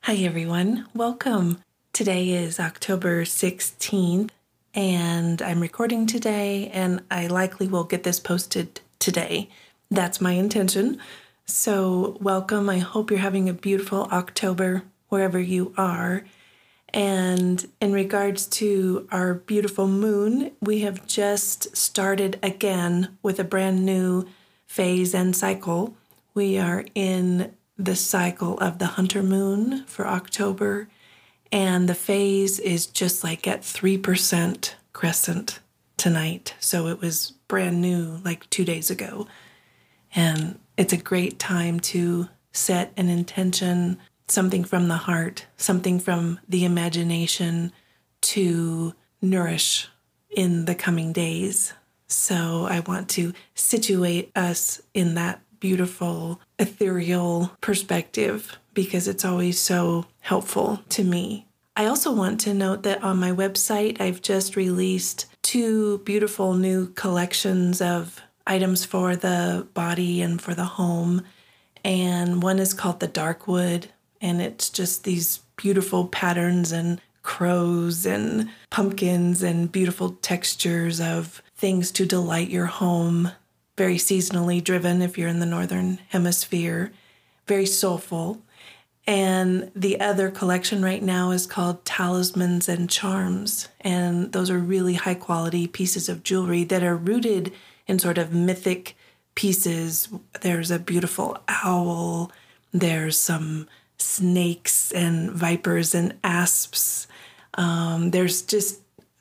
Hi, everyone. Welcome. Today is October 16th, and I'm recording today, and I likely will get this posted today. That's my intention. So, welcome. I hope you're having a beautiful October wherever you are. And in regards to our beautiful moon, we have just started again with a brand new phase and cycle. We are in the cycle of the Hunter moon for October, and the phase is just like at 3% crescent tonight. So it was brand new like 2 days ago. And it's a great time to set an intention, something from the heart, something from the imagination to nourish in the coming days. So I want to situate us in that beautiful, ethereal perspective because it's always so helpful to me. I also want to note that on my website, I've just released 2 beautiful new collections of items for the body and for the home. And one is called the Darkwood, and it's just these beautiful patterns and crows and pumpkins and beautiful textures of things to delight your home. Very seasonally driven if you're in the Northern Hemisphere, very soulful. And the other collection right now is called Talismans and Charms. And those are really high quality pieces of jewelry that are rooted in sort of mythic pieces. There's a beautiful owl, there's some snakes and vipers and asps. There's just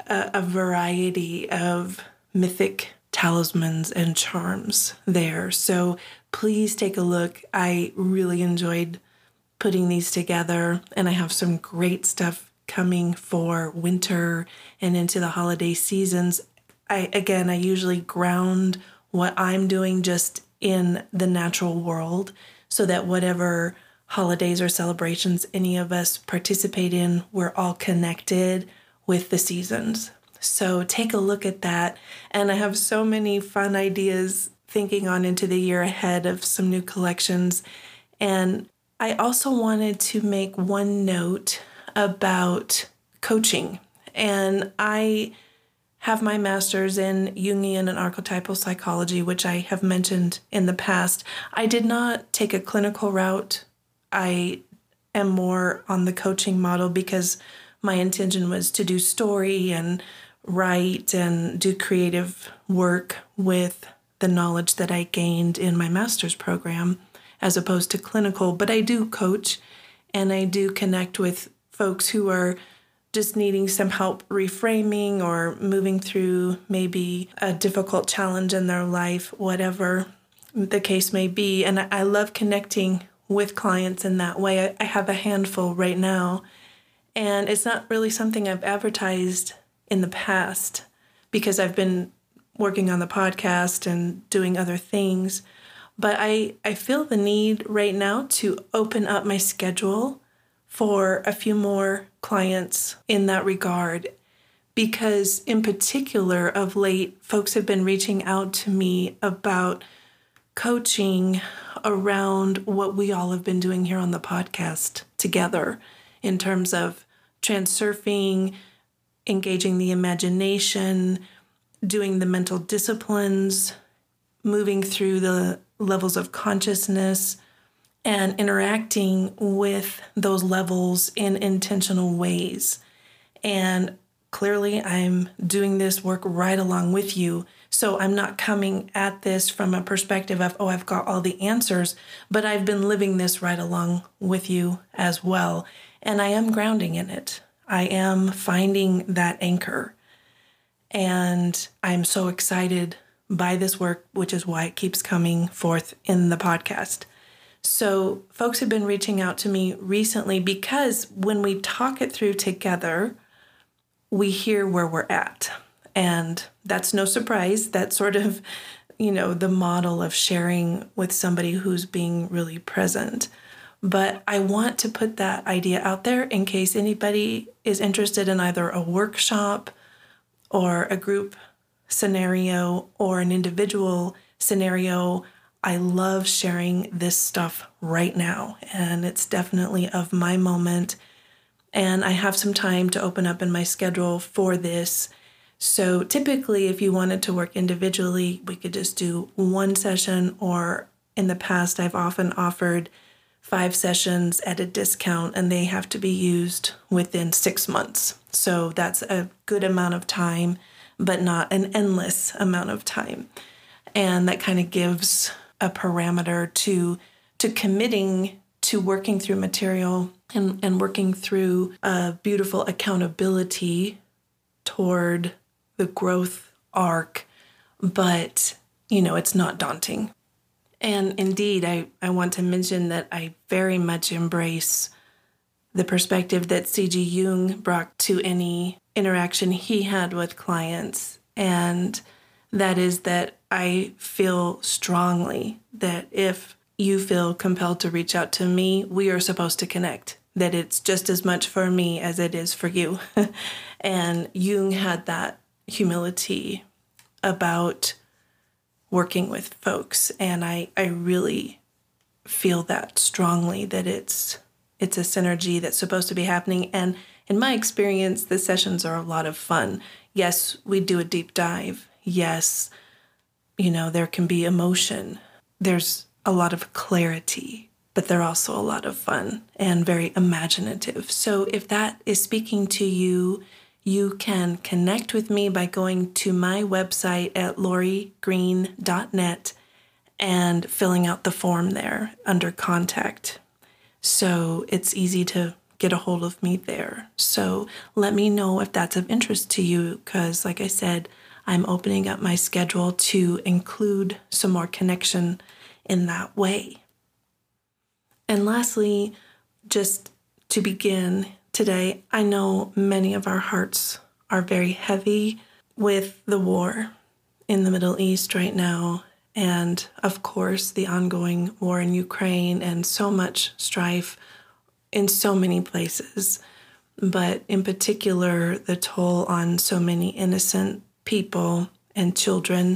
a variety of mythic talismans and charms there. So please take a look. I really enjoyed putting these together, and I have some great stuff coming for winter and into the holiday seasons. I usually ground what I'm doing just in the natural world so that whatever holidays or celebrations any of us participate in, we're all connected with the seasons. So take a look at that. And I have so many fun ideas thinking on into the year ahead of some new collections. And I also wanted to make one note about coaching. And I have my master's in Jungian and archetypal psychology, which I have mentioned in the past. I did not take a clinical route. I am more on the coaching model because my intention was to do story and write and do creative work with the knowledge that I gained in my master's program as opposed to clinical. But I do coach and I do connect with folks who are just needing some help reframing or moving through maybe a difficult challenge in their life, whatever the case may be. And I love connecting with clients in that way. I have a handful right now, and it's not really something I've advertised in the past because I've been working on the podcast and doing other things. But I feel the need right now to open up my schedule for a few more clients in that regard, because in particular of late, folks have been reaching out to me about coaching around what we all have been doing here on the podcast together in terms of transurfing, engaging the imagination, doing the mental disciplines, moving through the levels of consciousness, and interacting with those levels in intentional ways. And clearly, I'm doing this work right along with you. So I'm not coming at this from a perspective of, oh, I've got all the answers, but I've been living this right along with you as well. And I am grounding in it. I am finding that anchor. And I'm so excited by this work, which is why it keeps coming forth in the podcast. So folks have been reaching out to me recently because when we talk it through together, we hear where we're at. And that's no surprise. That's sort of, the model of sharing with somebody who's being really present. But I want to put that idea out there in case anybody is interested in either a workshop or a group scenario or an individual scenario. I love sharing this stuff right now, and it's definitely of my moment. And I have some time to open up in my schedule for this. So typically, if you wanted to work individually, we could just do one session, or in the past, I've often offered 5 sessions at a discount, and they have to be used within 6 months. So that's a good amount of time, but not an endless amount of time. And that kind of gives a parameter to committing to working through material and working through a beautiful accountability toward the growth arc. But, it's not daunting. And indeed, I want to mention that I very much embrace the perspective that C.G. Jung brought to any interaction he had with clients. And that is that I feel strongly that if you feel compelled to reach out to me, we are supposed to connect, that it's just as much for me as it is for you. And Jung had that humility about working with folks. And I really feel that strongly, that it's a synergy that's supposed to be happening. And in my experience, the sessions are a lot of fun. Yes, we do a deep dive. Yes, there can be emotion. There's a lot of clarity, but they're also a lot of fun and very imaginative. So if that is speaking to you, you can connect with me by going to my website at lorigreen.net and filling out the form there under contact. So it's easy to get a hold of me there. So let me know if that's of interest to you, because like I said, I'm opening up my schedule to include some more connection in that way. And lastly, just to begin today, I know many of our hearts are very heavy with the war in the Middle East right now. And of course, the ongoing war in Ukraine and so much strife in so many places. But in particular, the toll on so many innocent people and children.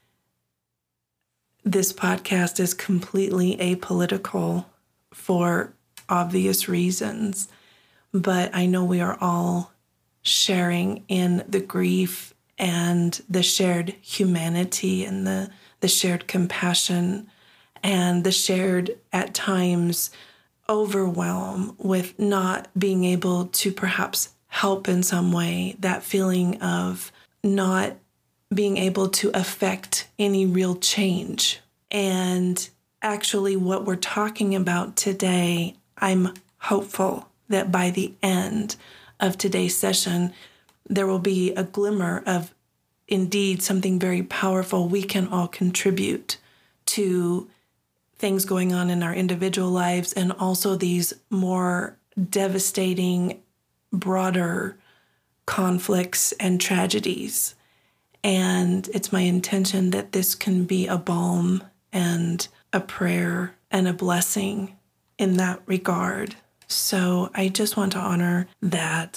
This podcast is completely apolitical for obvious reasons, but I know we are all sharing in the grief and the shared humanity and the shared compassion and the shared, at times, overwhelm with not being able to perhaps help in some way, that feeling of not being able to affect any real change. And actually, what we're talking about today, I'm hopeful that by the end of today's session, there will be a glimmer of indeed something very powerful we can all contribute to things going on in our individual lives, and also these more devastating, broader conflicts and tragedies. And it's my intention that this can be a balm and a prayer and a blessing in that regard. So I just want to honor that.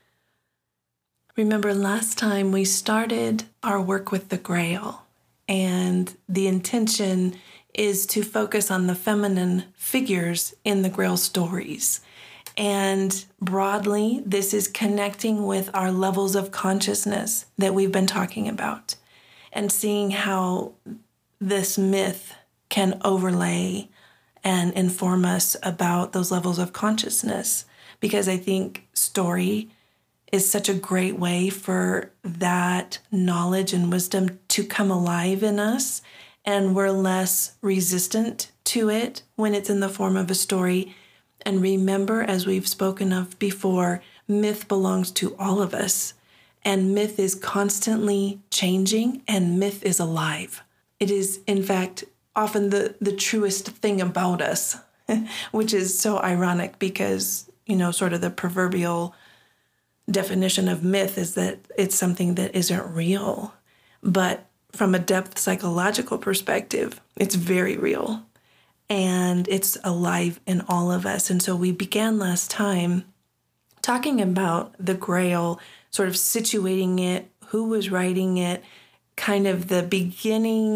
Remember, last time we started our work with the Grail, and the intention is to focus on the feminine figures in the Grail stories. And broadly, this is connecting with our levels of consciousness that we've been talking about, and seeing how this myth can overlay and inform us about those levels of consciousness. Because I think story is such a great way for that knowledge and wisdom to come alive in us, and we're less resistant to it when it's in the form of a story. And remember, as we've spoken of before, myth belongs to all of us, and myth is constantly changing, and myth is alive. It is, in fact, often the truest thing about us, which is so ironic because, sort of the proverbial definition of myth is that it's something that isn't real. But from a depth psychological perspective, it's very real. And it's alive in all of us. And so we began last time talking about the Grail, sort of situating it, who was writing it, kind of the beginning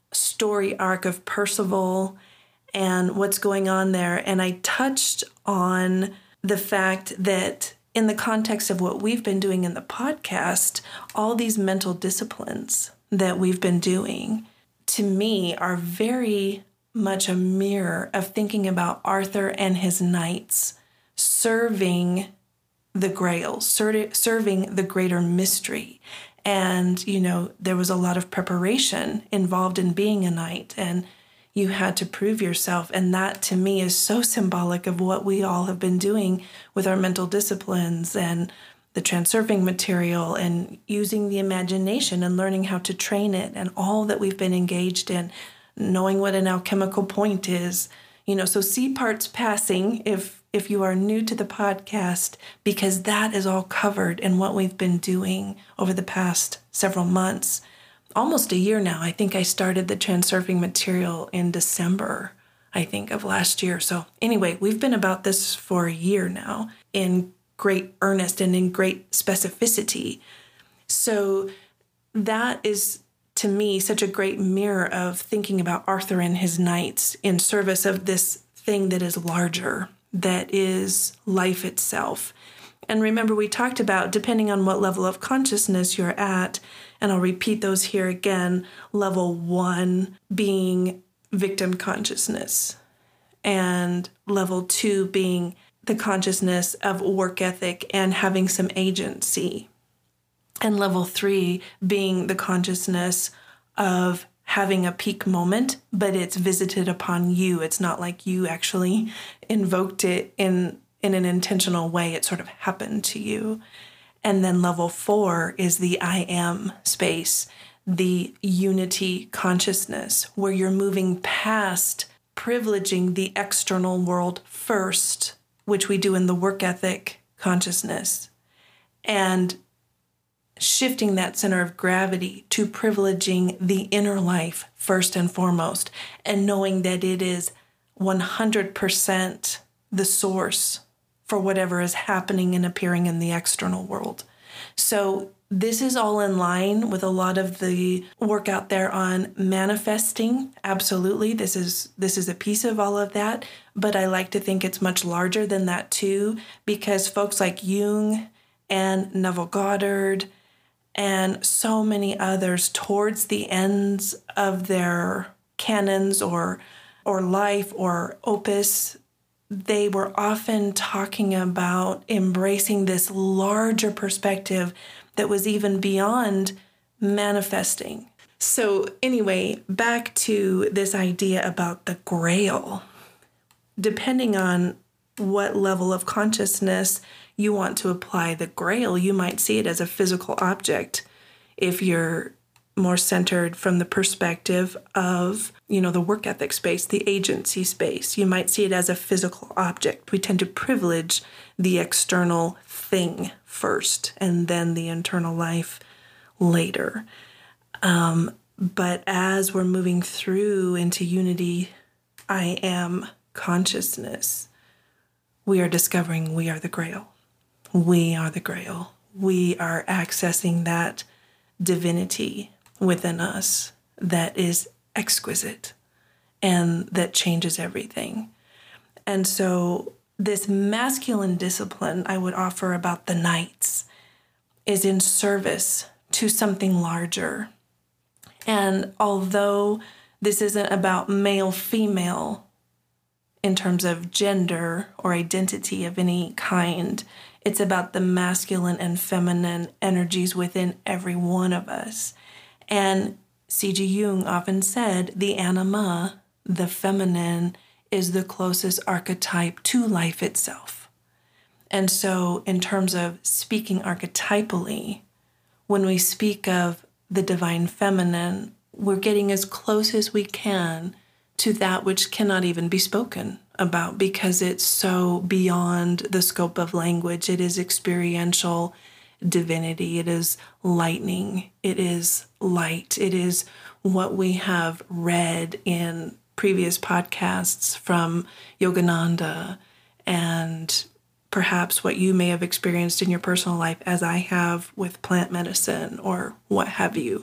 story arc of Percival and what's going on there. And I touched on the fact that in the context of what we've been doing in the podcast, all these mental disciplines that we've been doing, to me, are very much a mirror of thinking about Arthur and his knights serving the Grail, serving the greater mystery. And, there was a lot of preparation involved in being a knight, and you had to prove yourself. And that, to me, is so symbolic of what we all have been doing with our mental disciplines and the transurfing material and using the imagination and learning how to train it and all that we've been engaged in, knowing what an alchemical point is. So see parts passing if you are new to the podcast, because that is all covered in what we've been doing over the past several months. Almost a year now. I think I started the transurfing material in December, of last year. So anyway, we've been about this for a year now in great earnest and in great specificity. So that is, to me, such a great mirror of thinking about Arthur and his knights in service of this thing that is larger, that is life itself. And remember, we talked about, depending on what level of consciousness you're at, and I'll repeat those here again, level 1 being victim consciousness, and level 2 being the consciousness of work ethic and having some agency, and level 3 being the consciousness of having a peak moment, but it's visited upon you. It's not like you actually invoked it in an intentional way. It sort of happened to you. And then level 4 is the I am space, the unity consciousness, where you're moving past privileging the external world first, which we do in the work ethic consciousness, and shifting that center of gravity to privileging the inner life first and foremost, and knowing that it is 100% the source for whatever is happening and appearing in the external world. So this is all in line with a lot of the work out there on manifesting. Absolutely, this is a piece of all of that, but I like to think it's much larger than that too, because folks like Jung and Neville Goddard and so many others towards the ends of their canons or life or opus, they were often talking about embracing this larger perspective that was even beyond manifesting. So anyway, back to this idea about the Grail. Depending on what level of consciousness you want to apply the Grail, you might see it as a physical object. If you're more centered from the perspective of, the work ethic space, the agency space, you might see it as a physical object. We tend to privilege the external thing first and then the internal life later. But as we're moving through into unity, I am consciousness, we are discovering we are the Grail. We are the Grail. We are accessing that divinity within us that is exquisite and that changes everything. And so this masculine discipline I would offer about the knights is in service to something larger. And although this isn't about male-female in terms of gender or identity of any kind, it's about the masculine and feminine energies within every one of us. And C.G. Jung often said the anima, the feminine, is the closest archetype to life itself. And so in terms of speaking archetypally, when we speak of the divine feminine, we're getting as close as we can to that which cannot even be spoken about because it's so beyond the scope of language. It is experiential divinity. It is lightning. It is light. It is what we have read in previous podcasts from Yogananda and perhaps what you may have experienced in your personal life as I have with plant medicine or what have you.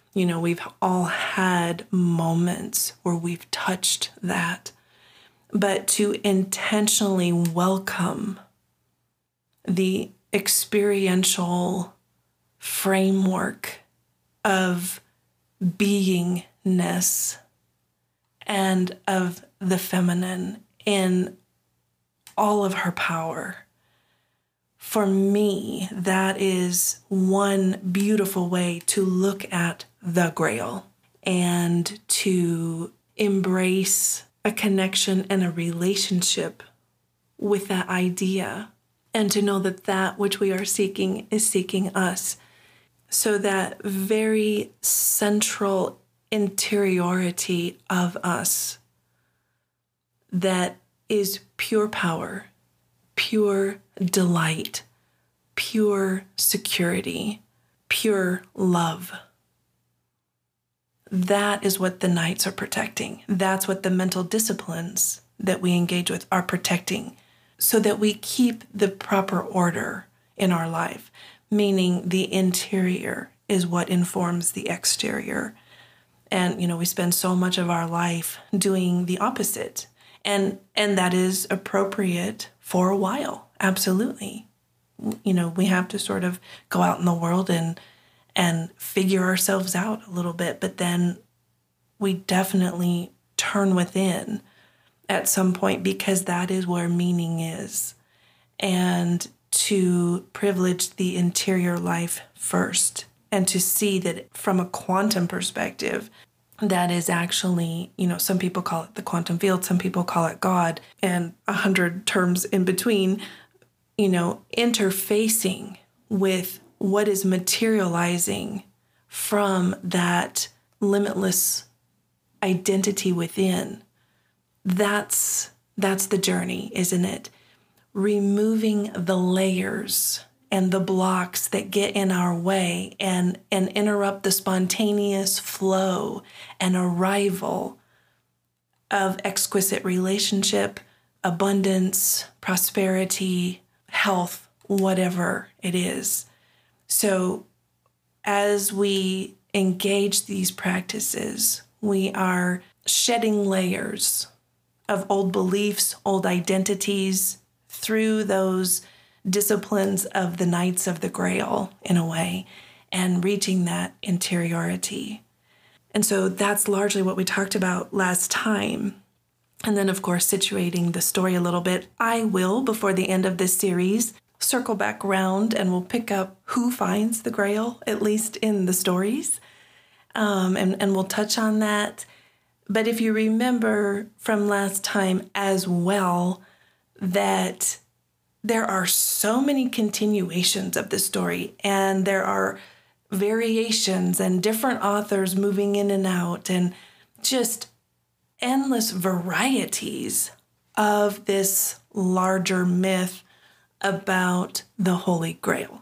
We've all had moments where we've touched that. But to intentionally welcome the experiential framework of beingness and of the feminine in all of her power. For me, that is one beautiful way to look at the Grail and to embrace a connection and a relationship with that idea, and to know that that which we are seeking is seeking us. So that very central interiority of us that is pure power, pure delight, pure security, pure love. That is what the Knights are protecting. That's what the mental disciplines that we engage with are protecting, so that we keep the proper order in our life, meaning the interior is what informs the exterior. And, we spend so much of our life doing the opposite. And that is appropriate for a while. Absolutely. We have to sort of go out in the world and figure ourselves out a little bit, but then we definitely turn within at some point, because that is where meaning is. And to privilege the interior life first, and to see that from a quantum perspective, that is actually, some people call it the quantum field, some people call it God, and 100 terms in between, interfacing with what is materializing from that limitless identity within. That's the journey, isn't it? Removing the layers and the blocks that get in our way and interrupt the spontaneous flow and arrival of exquisite relationship, abundance, prosperity, health, whatever it is. So as we engage these practices, we are shedding layers of old beliefs, old identities through those disciplines of the Knights of the Grail, in a way, and reaching that interiority. And so that's largely what we talked about last time. And then, of course, situating the story a little bit. I will, before the end of this series, circle back around and we'll pick up who finds the Grail, at least in the stories. And we'll touch on that. But if you remember from last time as well, that there are so many continuations of the story, and there are variations and different authors moving in and out, and just endless varieties of this larger myth about the Holy Grail.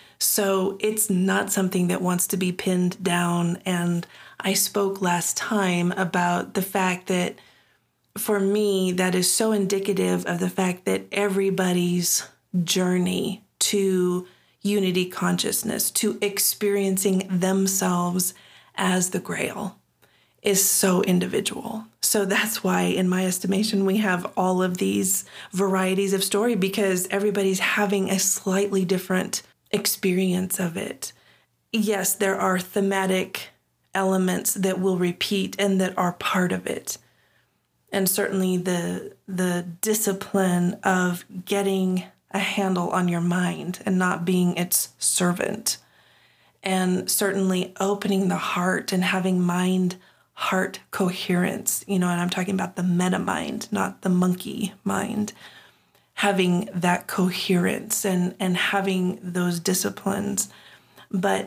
So it's not something that wants to be pinned down. And I spoke last time about the fact that for me, that is so indicative of the fact that everybody's journey to unity consciousness, to experiencing themselves as the Grail, is so individual. So that's why, in my estimation, we have all of these varieties of story, because everybody's having a slightly different experience of it. Yes, there are thematic elements that will repeat and that are part of it. And certainly the discipline of getting a handle on your mind and not being its servant. And certainly opening the heart and having mind-heart coherence, and I'm talking about the meta mind, not the monkey mind. Having that coherence and having those disciplines. But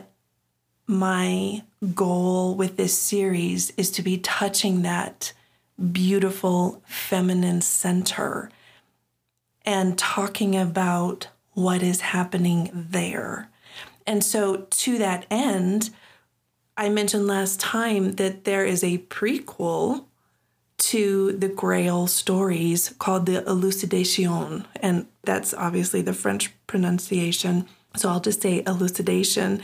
my goal with this series is to be touching that beautiful feminine center and talking about what is happening there. And so to that end, I mentioned last time that there is a prequel to the Grail stories called the Elucidation, and that's obviously the French pronunciation, so I'll just say elucidation.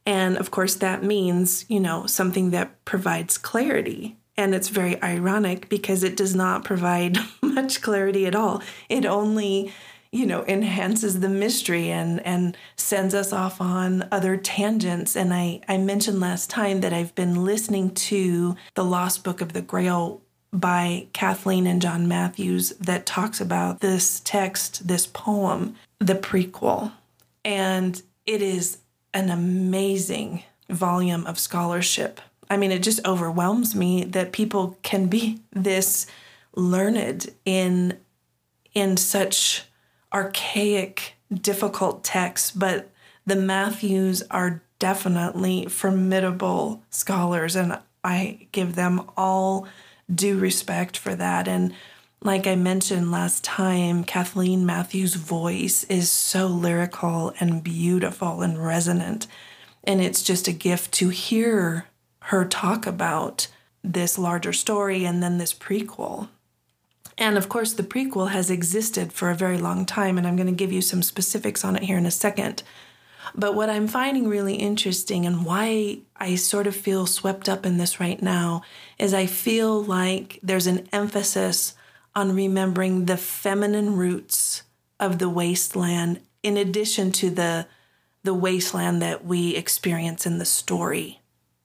And of course, that means, something that provides clarity. And it's very ironic because it does not provide much clarity at all. It only, enhances the mystery and sends us off on other tangents. And I mentioned last time that I've been listening to The Lost Book of the Grail by Kathleen and John Matthews that talks about this text, this poem, the prequel. And it is an amazing volume of scholarship. I mean, it just overwhelms me that people can be this learned in such archaic, difficult texts, but the Matthews are definitely formidable scholars, and I give them all due respect for that. And like I mentioned last time, Kathleen Matthews' voice is so lyrical and beautiful and resonant, and it's just a gift to hear her talk about this larger story and then this prequel. And of course, the prequel has existed for a very long time, and I'm going to give you some specifics on it here in a second. But what I'm finding really interesting and why I sort of feel swept up in this right now is I feel like there's an emphasis on remembering the feminine roots of the wasteland in addition to the wasteland that we experience in the story.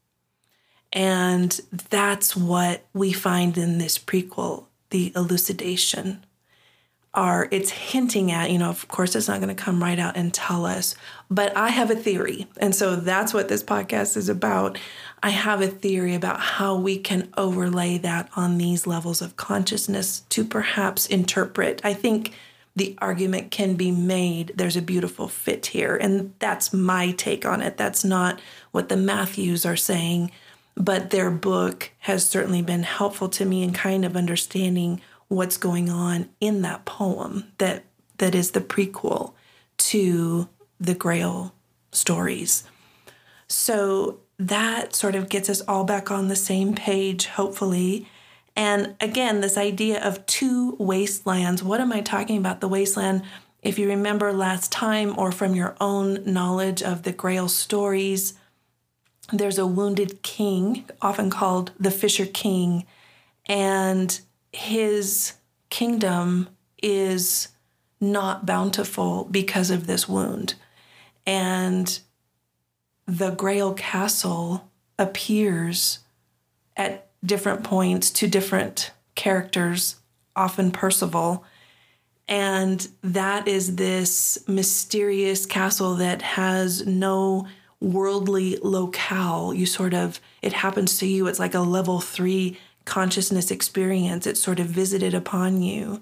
And that's what we find in this prequel, the elucidation. It's hinting at, of course, it's not going to come right out and tell us, but I have a theory. And so that's what this podcast is about. I have a theory about how we can overlay that on these levels of consciousness to perhaps interpret. I think the argument can be made. There's a beautiful fit here. And that's my take on it. That's not what the Matthews are saying, but their book has certainly been helpful to me in kind of understanding what's going on in that poem that is the prequel to the Grail stories. So that sort of gets us all back on the same page, hopefully. And again, this idea of two wastelands. What am I talking about? The wasteland, if you remember last time or from your own knowledge of the Grail stories, there's a wounded king, often called the Fisher King, and his kingdom is not bountiful because of this wound. And the Grail Castle appears at different points to different characters, often Percival. And that is this mysterious castle that has no worldly locale. It happens to you. It's like a level 3 consciousness experience. It's sort of visited upon you.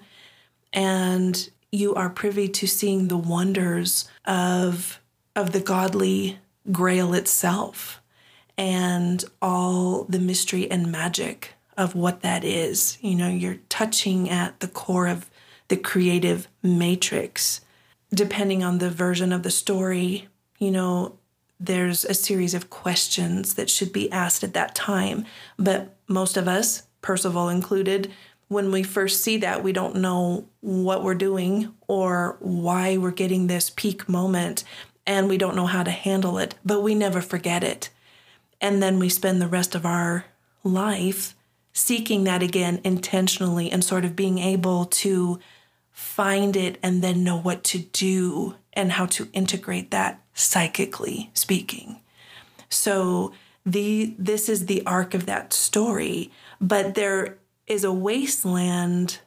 And you are privy to seeing the wonders of the godly Grail itself and all the mystery and magic of what that is. You're touching at the core of the creative matrix. Depending on the version of the story, there's a series of questions that should be asked at that time. But most of us, Percival included, when we first see that, we don't know what we're doing or why we're getting this peak moment, and we don't know how to handle it, but we never forget it. And then we spend the rest of our life seeking that again intentionally and sort of being able to find it and then know what to do and how to integrate that psychically speaking. So this is the arc of that story, but there is a wasteland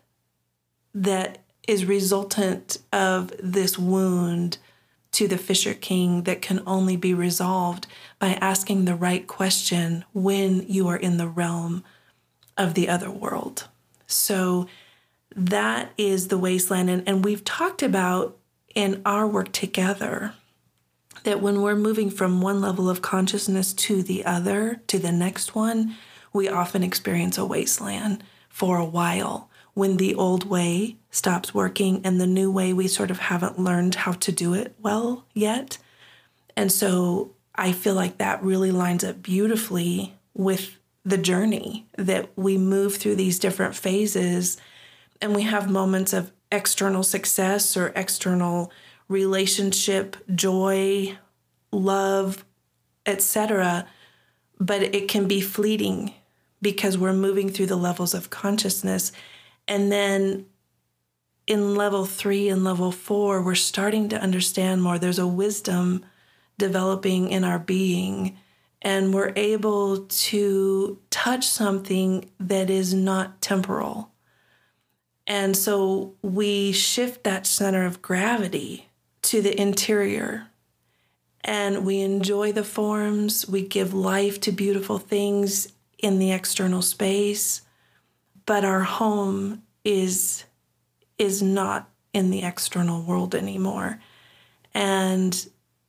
that is resultant of this wound to the Fisher King that can only be resolved by asking the right question when you are in the realm of the other world. So that is the wasteland. And we've talked about in our work together that when we're moving from one level of consciousness to the other, to the next one, we often experience a wasteland for a while when the old way stops working and the new way, we sort of haven't learned how to do it well yet. And so I feel like that really lines up beautifully with the journey that we move through these different phases, and we have moments of external success or external relationship, joy, love, etc. But it can be fleeting because we're moving through the levels of consciousness. And then in level 3 and level 4, we're starting to understand more. There's a wisdom developing in our being, and we're able to touch something that is not temporal. And so we shift that center of gravity to the interior, and we enjoy the forms. We give life to beautiful things in the external space, but our home is not in the external world anymore. And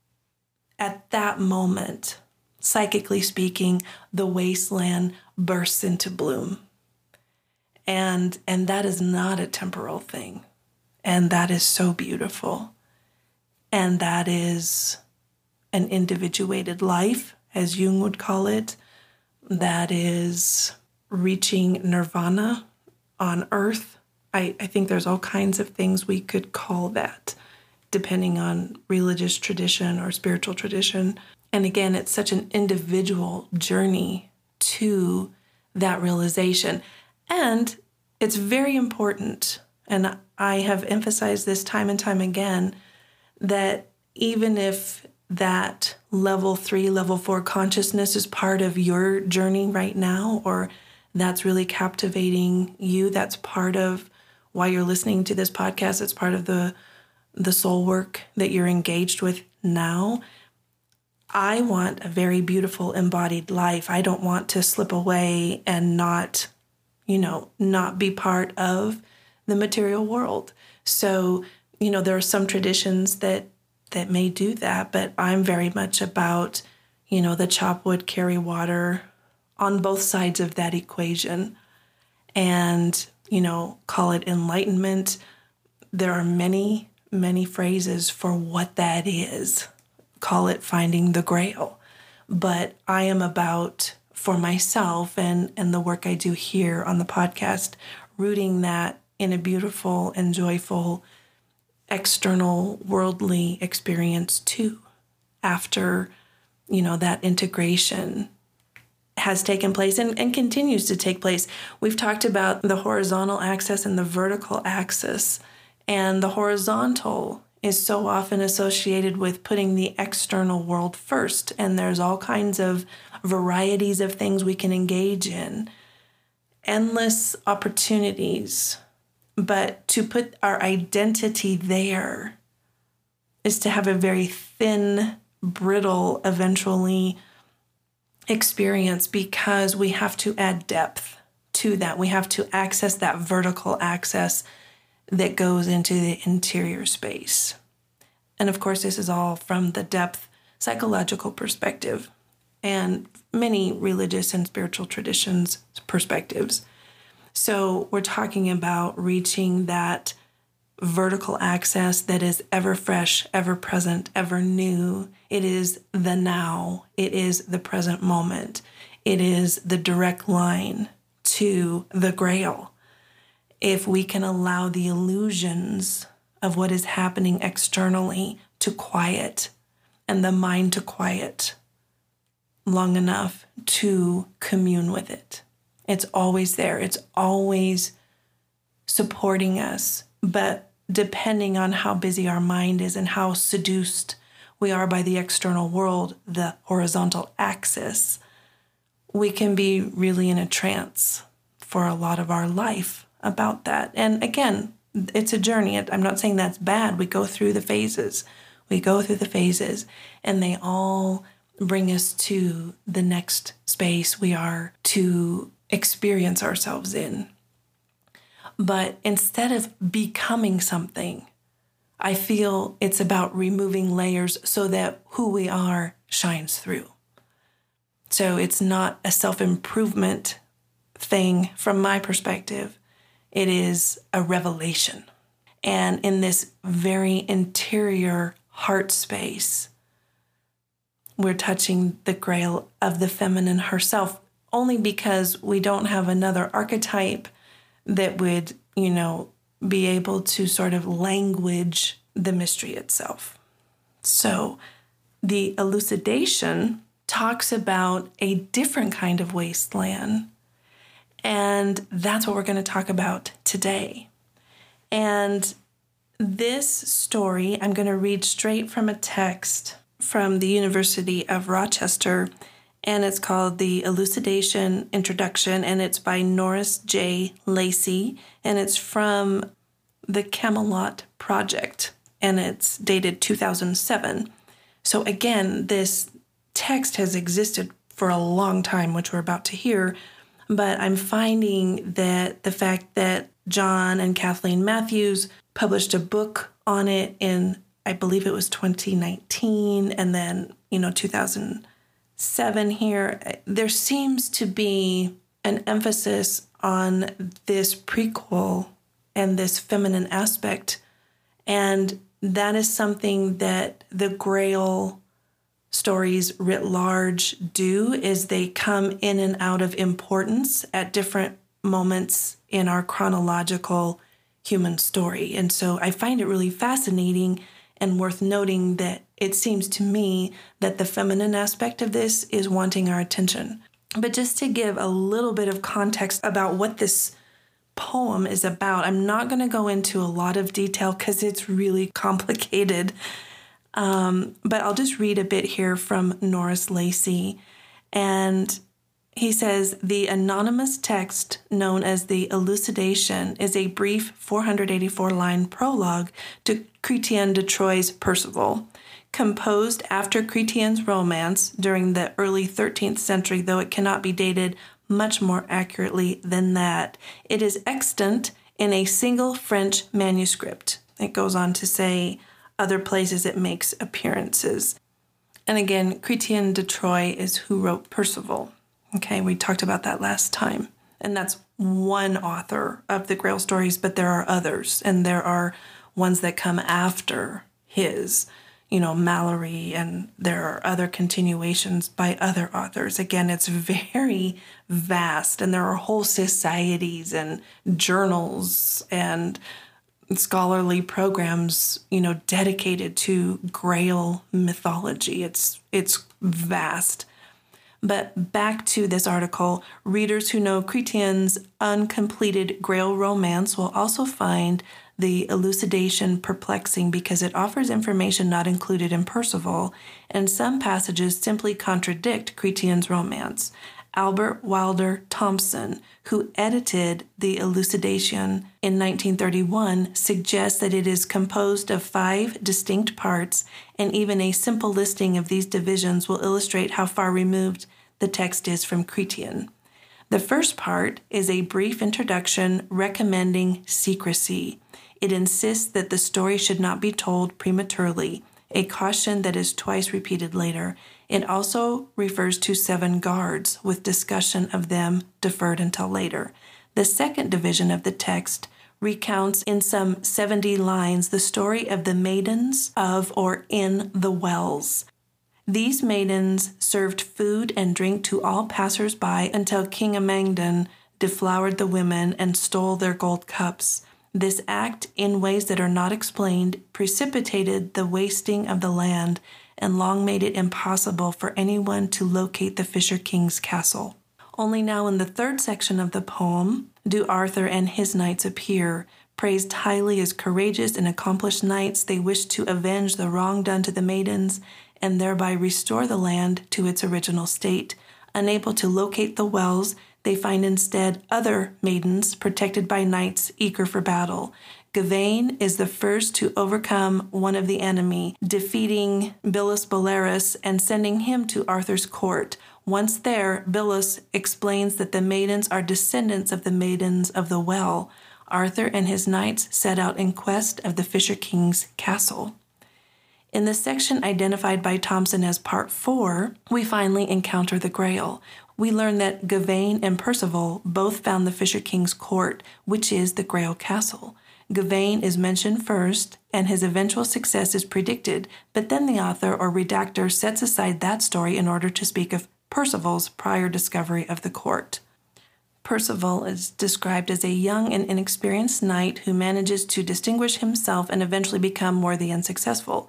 at that moment, psychically speaking, the wasteland bursts into bloom. And that is not a temporal thing. And that is so beautiful. And that is an individuated life, as Jung would call it. That is reaching nirvana on earth. I think there's all kinds of things we could call that, depending on religious tradition or spiritual tradition. And again, it's such an individual journey to that realization. And it's very important, and I have emphasized this time and time again, that even if that level 3, level 4 consciousness is part of your journey right now, or that's really captivating you, that's part of why you're listening to this podcast, it's part of the soul work that you're engaged with now. I want a very beautiful embodied life. I don't want to slip away and not be part of the material world. So, there are some traditions that may do that, but I'm very much about, the chop wood, carry water on both sides of that equation. And, call it enlightenment. There are many, many phrases for what that is. Call it finding the grail. But I am about, for myself and the work I do here on the podcast, rooting that in a beautiful and joyful external worldly experience too, after, that integration has taken place and continues to take place. We've talked about the horizontal axis and the vertical axis, and the horizontal is so often associated with putting the external world first, and there's all kinds of varieties of things we can engage in, endless opportunities. But to put our identity there is to have a very thin, brittle, eventually experience, because we have to add depth to that. We have to access that vertical access that goes into the interior space. And of course, this is all from the depth psychological perspective and many religious and spiritual traditions perspectives. So we're talking about reaching that vertical access that is ever fresh, ever present, ever new. It is the now. It is the present moment. It is the direct line to the grail. If we can allow the illusions of what is happening externally to quiet, and the mind to quiet long enough to commune with it. It's always there. It's always supporting us. But depending on how busy our mind is and how seduced we are by the external world, the horizontal axis, we can be really in a trance for a lot of our life about that. And again, it's a journey. I'm not saying that's bad. We go through the phases. And they all bring us to the next space we are to experience ourselves in. But instead of becoming something, I feel it's about removing layers so that who we are shines through. So it's not a self-improvement thing from my perspective. It is a revelation. And in this very interior heart space, we're touching the grail of the feminine herself, only because we don't have another archetype that would, be able to sort of language the mystery itself. So the elucidation talks about a different kind of wasteland. And that's what we're going to talk about today. And this story, I'm going to read straight from a text from the University of Rochester, and it's called The Elucidation Introduction, and it's by Norris J. Lacey, and it's from the Camelot Project, and it's dated 2007. So again, this text has existed for a long time, which we're about to hear, but I'm finding that the fact that John and Kathleen Matthews published a book on it in, I believe it was 2019, and then, 2007 here, there seems to be an emphasis on this prequel and this feminine aspect. And that is something that the Grail stories writ large do, is they come in and out of importance at different moments in our chronological human story. And so I find it really fascinating and worth noting that it seems to me that the feminine aspect of this is wanting our attention. But just to give a little bit of context about what this poem is about, I'm not going to go into a lot of detail because it's really complicated. But I'll just read a bit here from Norris Lacey. And he says, the anonymous text known as the Elucidation is a brief 484-line prologue to Chrétien de Troyes' Percival. Composed after Chrétien's romance during the early 13th century, though it cannot be dated much more accurately than that, it is extant in a single French manuscript. It goes on to say other places it makes appearances. And again, Chrétien de Troyes is who wrote Percival. Okay, we talked about that last time. And that's one author of the Grail stories, but there are others. And there are ones that come after his, Malory, and there are other continuations by other authors. Again, it's very vast, and there are whole societies and journals and scholarly programs, dedicated to Grail mythology. It's vast. But back to this article, readers who know Chrétien's uncompleted Grail romance will also find the Elucidation perplexing because it offers information not included in Percival, and some passages simply contradict Chrétien's romance. Albert Wilder Thompson, who edited the Elucidation in 1931, suggests that it is composed of 5 distinct parts, and even a simple listing of these divisions will illustrate how far removed the text is from Chrétien. The first part is a brief introduction recommending secrecy. It insists that the story should not be told prematurely, a caution that is twice repeated later. It also refers to 7 guards, with discussion of them deferred until later. The second division of the text recounts in some 70 lines the story of the maidens of or in the wells. These maidens served food and drink to all passers-by until King Amangdan deflowered the women and stole their gold cups. This act, in ways that are not explained, precipitated the wasting of the land and long made it impossible for anyone to locate the Fisher King's castle. Only now in the third section of the poem do Arthur and his knights appear. Praised highly as courageous and accomplished knights, they wish to avenge the wrong done to the maidens and thereby restore the land to its original state. Unable to locate the wells, they find instead other maidens protected by knights eager for battle. Gawain is the first to overcome one of the enemy, defeating Billus Baleris and sending him to Arthur's court. Once there, Billus explains that the maidens are descendants of the maidens of the well. Arthur and his knights set out in quest of the Fisher King's castle. In the section identified by Thompson as Part 4, we finally encounter the Grail. We learn that Gawain and Percival both found the Fisher King's court, which is the Grail castle. Gawain is mentioned first, and his eventual success is predicted, but then the author or redactor sets aside that story in order to speak of Percival's prior discovery of the court. Percival is described as a young and inexperienced knight who manages to distinguish himself and eventually become worthy and successful.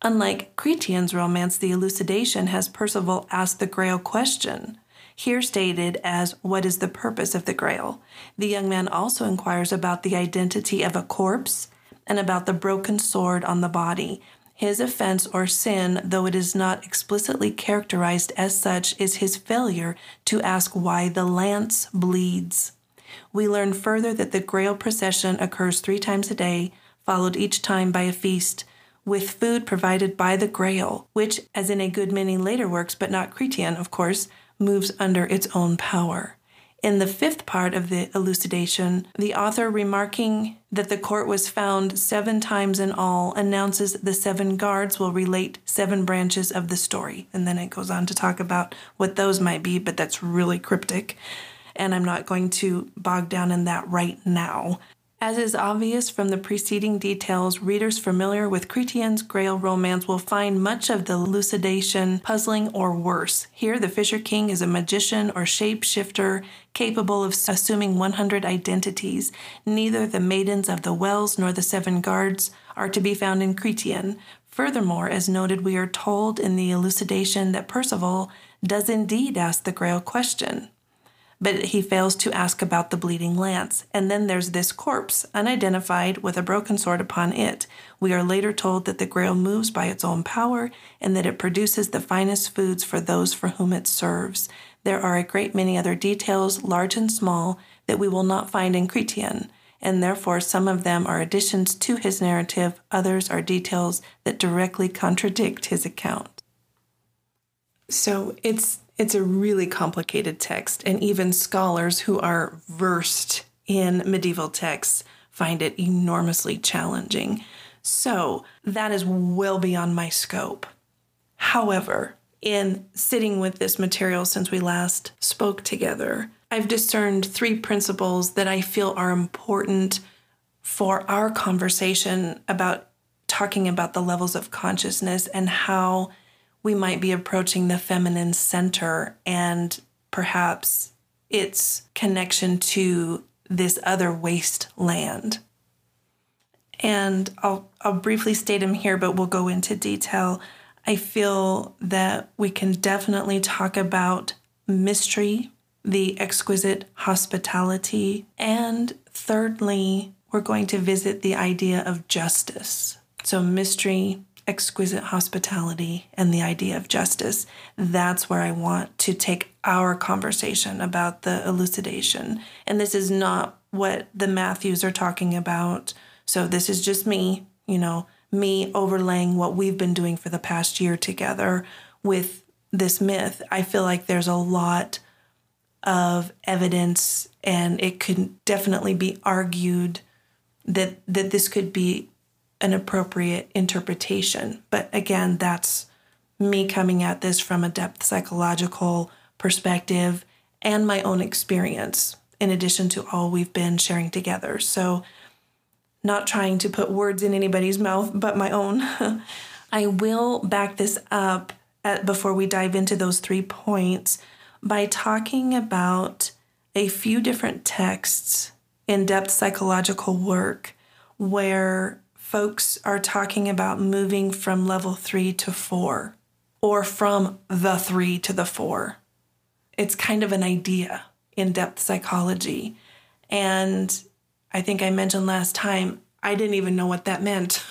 Unlike Chrétien's romance, the elucidation has Percival ask the Grail question, here stated as what is the purpose of the Grail. The young man also inquires about the identity of a corpse and about the broken sword on the body. His offense or sin, though it is not explicitly characterized as such, is his failure to ask why the lance bleeds. We learn further that the Grail procession occurs 3 times a day, followed each time by a feast, with food provided by the Grail, which, as in a good many later works, but not Chrétien, of course, moves under its own power. In the 5th part of the elucidation, the author, remarking that the court was found 7 times in all, announces the 7 guards will relate 7 branches of the story. And then it goes on to talk about what those might be, but that's really cryptic. And I'm not going to bog down in that right now. As is obvious from the preceding details, readers familiar with Chrétien's Grail romance will find much of the elucidation puzzling or worse. Here, the Fisher King is a magician or shapeshifter capable of assuming 100 identities. Neither the Maidens of the Wells nor the 7 guards are to be found in Chrétien. Furthermore, as noted, we are told in the elucidation that Percival does indeed ask the Grail question, but he fails to ask about the bleeding lance. And then there's this corpse, unidentified, with a broken sword upon it. We are later told that the Grail moves by its own power and that it produces the finest foods for those for whom it serves. There are a great many other details, large and small, that we will not find in Chrétien, and therefore some of them are additions to his narrative, others are details that directly contradict his account. So it's a really complicated text, and even scholars who are versed in medieval texts find it enormously challenging. So that is well beyond my scope. However, in sitting with this material since we last spoke together, I've discerned 3 principles that I feel are important for our conversation about talking about the levels of consciousness and how we might be approaching the feminine center and perhaps its connection to this other wasteland. And I'll briefly state them here, but we'll go into detail. I feel that we can definitely talk about mystery, the exquisite hospitality, and thirdly, we're going to visit the idea of justice. So mystery, exquisite hospitality, and the idea of justice. That's where I want to take our conversation about the elucidation. And this is not what the Matthews are talking about. So this is just me, me overlaying what we've been doing for the past year together with this myth. I feel like there's a lot of evidence, and it could definitely be argued that this could be an appropriate interpretation. But again, that's me coming at this from a depth psychological perspective and my own experience, in addition to all we've been sharing together. So not trying to put words in anybody's mouth but my own. I will back this up before we dive into those 3 points by talking about a few different texts in depth psychological work where folks are talking about moving from level 3 to 4, or from the 3 to the 4. It's kind of an idea in depth psychology. And I think I mentioned last time, I didn't even know what that meant.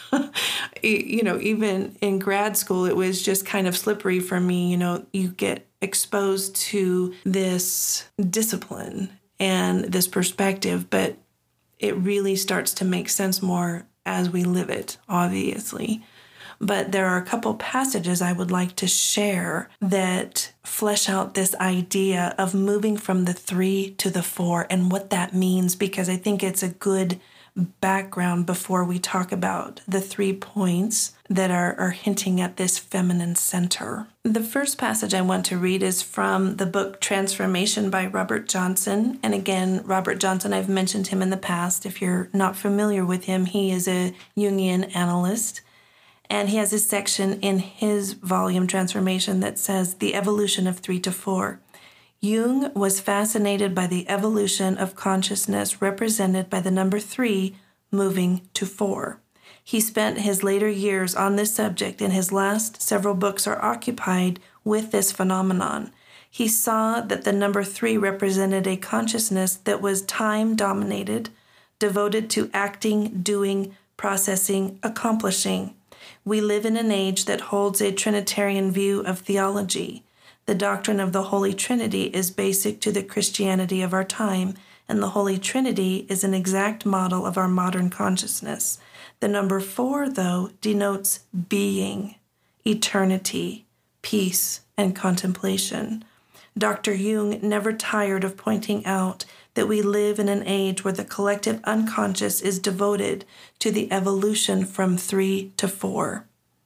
Even in grad school, it was just kind of slippery for me. You get exposed to this discipline and this perspective, but it really starts to make sense more as we live it, obviously. But there are a couple passages I would like to share that flesh out this idea of moving from the 3 to the 4 and what that means, because I think it's a good background before we talk about the 3 points that are hinting at this feminine center. The first passage I want to read is from the book Transformation by Robert Johnson. And again, Robert Johnson, I've mentioned him in the past. If you're not familiar with him, he is a Jungian analyst. And he has a section in his volume, Transformation, that says the evolution of 3 to 4. Jung was fascinated by the evolution of consciousness represented by the number 3 moving to 4. He spent his later years on this subject, and his last several books are occupied with this phenomenon. He saw that the number 3 represented a consciousness that was time-dominated, devoted to acting, doing, processing, accomplishing. We live in an age that holds a Trinitarian view of theology. The doctrine of the Holy Trinity is basic to the Christianity of our time, and the Holy Trinity is an exact model of our modern consciousness. The number 4, though, denotes being, eternity, peace, and contemplation. Dr. Jung never tired of pointing out that we live in an age where the collective unconscious is devoted to the evolution from 3 to 4.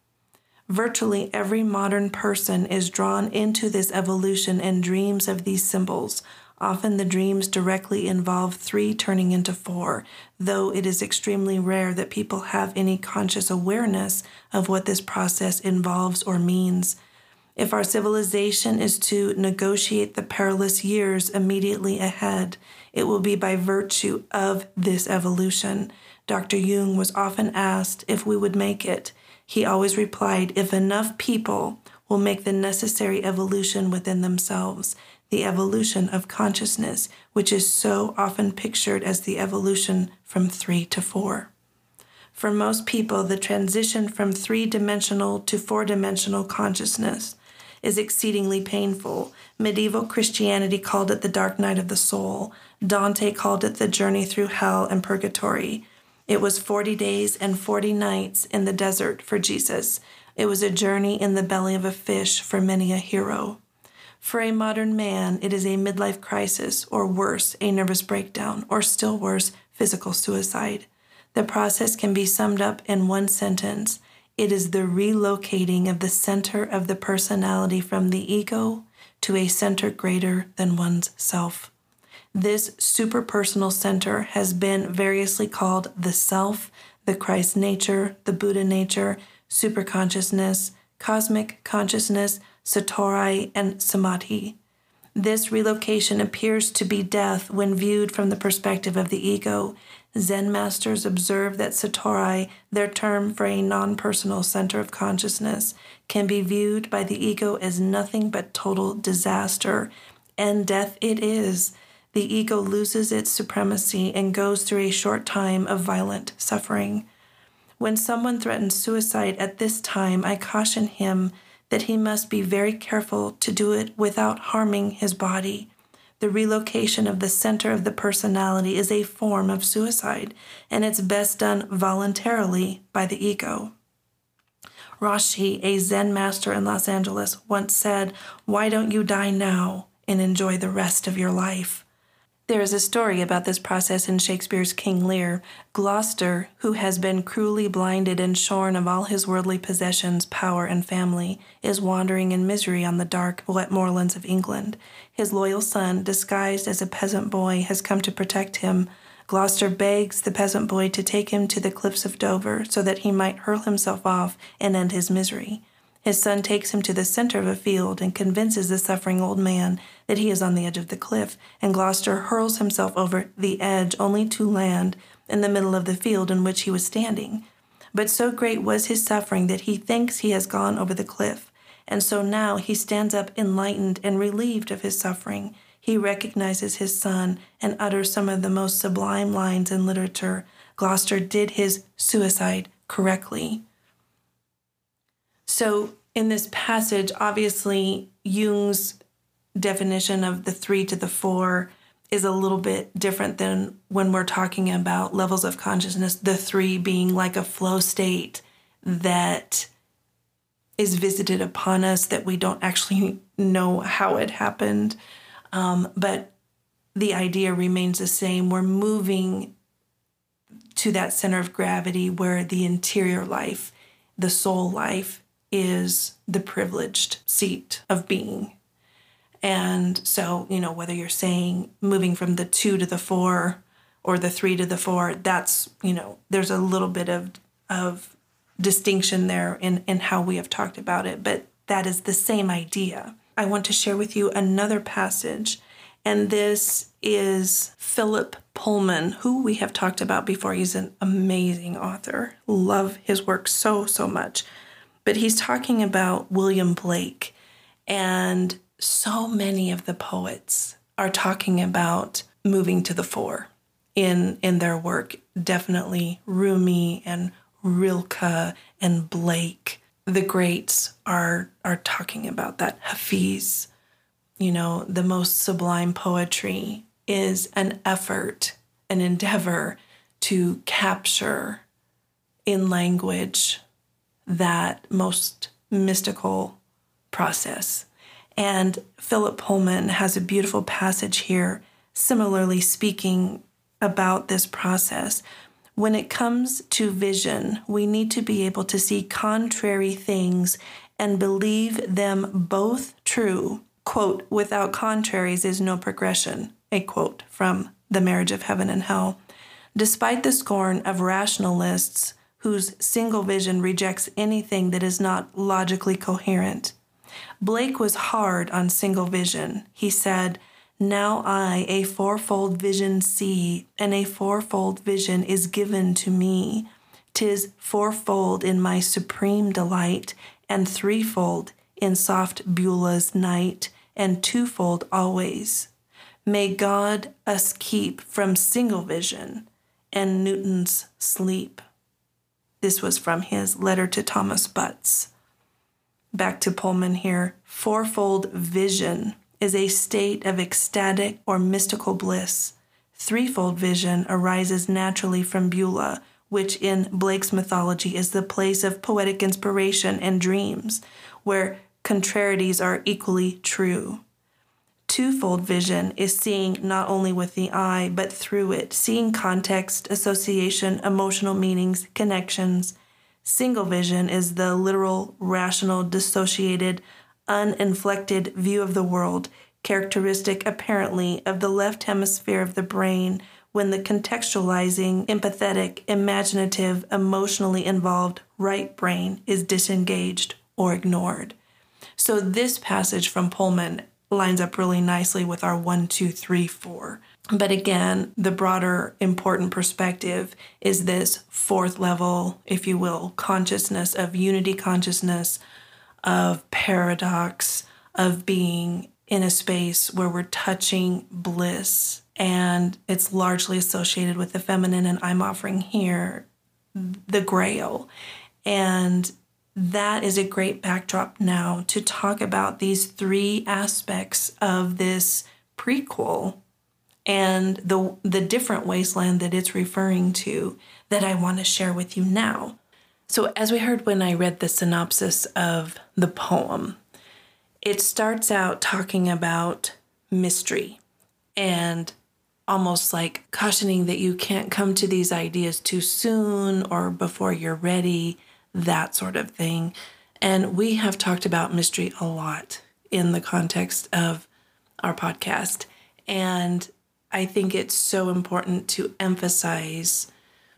Virtually every modern person is drawn into this evolution and dreams of these symbols. Often the dreams directly involve 3 turning into 4, though it is extremely rare that people have any conscious awareness of what this process involves or means. If our civilization is to negotiate the perilous years immediately ahead, it will be by virtue of this evolution. Dr. Jung was often asked if we would make it. He always replied, if enough people will make the necessary evolution within themselves, the evolution of consciousness, which is so often pictured as the evolution from 3 to 4. For most people, the transition from 3-dimensional to 4-dimensional consciousness is exceedingly painful. Medieval Christianity called it the dark night of the soul. Dante called it the journey through hell and purgatory. It was 40 days and 40 nights in the desert for Jesus. It was a journey in the belly of a fish for many a hero. For a modern man, it is a midlife crisis, or worse, a nervous breakdown, or still worse, physical suicide. The process can be summed up in one sentence. It is the relocating of the center of the personality from the ego to a center greater than one's self. This superpersonal center has been variously called the self, the Christ nature, the Buddha nature, superconsciousness, cosmic consciousness, satori, and samadhi. This relocation appears to be death when viewed from the perspective of the ego. Zen masters observe that satori, their term for a non-personal center of consciousness, can be viewed by the ego as nothing but total disaster, and death it is. The ego loses its supremacy and goes through a short time of violent suffering. When someone threatens suicide at this time, I caution him that he must be very careful to do it without harming his body. The relocation of the center of the personality is a form of suicide, and it's best done voluntarily by the ego. Rashi, a Zen master in Los Angeles, once said, "Why don't you die now and enjoy the rest of your life?" There is a story about this process in Shakespeare's King Lear. Gloucester, who has been cruelly blinded and shorn of all his worldly possessions, power, and family, is wandering in misery on the dark, wet moorlands of England. His loyal son, disguised as a peasant boy, has come to protect him. Gloucester begs the peasant boy to take him to the cliffs of Dover so that he might hurl himself off and end his misery. His son takes him to the center of a field and convinces the suffering old man that he is on the edge of the cliff, and Gloucester hurls himself over the edge only to land in the middle of the field in which he was standing. But so great was his suffering that he thinks he has gone over the cliff, and so now he stands up enlightened and relieved of his suffering. He recognizes his son and utters some of the most sublime lines in literature. Gloucester did his suicide correctly. So in this passage, obviously, Jung's definition of the 3 to the 4 is a little bit different than when we're talking about levels of consciousness, the 3 being like a flow state that is visited upon us that we don't actually know how it happened. But the idea remains the same. We're moving to that center of gravity where the interior life, the soul life, is the privileged seat of being. And so, whether you're saying moving from the 2 to the 4 or the 3 to the 4, that's, there's a little bit of distinction there in how we have talked about it, but that is the same idea. I want to share with you another passage, and this is Philip Pullman, who we have talked about before. He's an amazing author. Love his work so, so much. But he's talking about William Blake, and so many of the poets are talking about moving to the fore in their work. Definitely Rumi and Rilke and Blake. The greats are talking about that. Hafiz, the most sublime poetry is an effort, an endeavor to capture in language that most mystical process. And Philip Pullman has a beautiful passage here, similarly speaking about this process. When it comes to vision, we need to be able to see contrary things and believe them both true. Quote, "Without contraries is no progression," a quote from The Marriage of Heaven and Hell. Despite the scorn of rationalists whose single vision rejects anything that is not logically coherent, Blake was hard on single vision. He said, "Now I a fourfold vision see, and a fourfold vision is given to me. 'Tis fourfold in my supreme delight, and threefold in soft Beulah's night, and twofold always. May God us keep from single vision and Newton's sleep." This was from his letter to Thomas Butts. Back to Pullman here. Fourfold vision is a state of ecstatic or mystical bliss. Threefold vision arises naturally from Beulah, which in Blake's mythology is the place of poetic inspiration and dreams, where contrarieties are equally true. Twofold vision is seeing not only with the eye, but through it, seeing context, association, emotional meanings, connections. Single vision is the literal, rational, dissociated, uninflected view of the world, characteristic apparently of the left hemisphere of the brain when the contextualizing, empathetic, imaginative, emotionally involved right brain is disengaged or ignored. So this passage from Pullman lines up really nicely with our 1, 2, 3, 4. But again, the broader important perspective is this fourth level, if you will, consciousness of unity consciousness, of paradox, of being in a space where we're touching bliss. And it's largely associated with the feminine, and I'm offering here the Grail. And that is a great backdrop now to talk about these three aspects of this prequel and the different wasteland that it's referring to that I want to share with you now. So as we heard when I read the synopsis of the poem, it starts out talking about mystery and almost like cautioning that you can't come to these ideas too soon or before you're ready, that sort of thing. And we have talked about mystery a lot in the context of our podcast. And I think it's so important to emphasize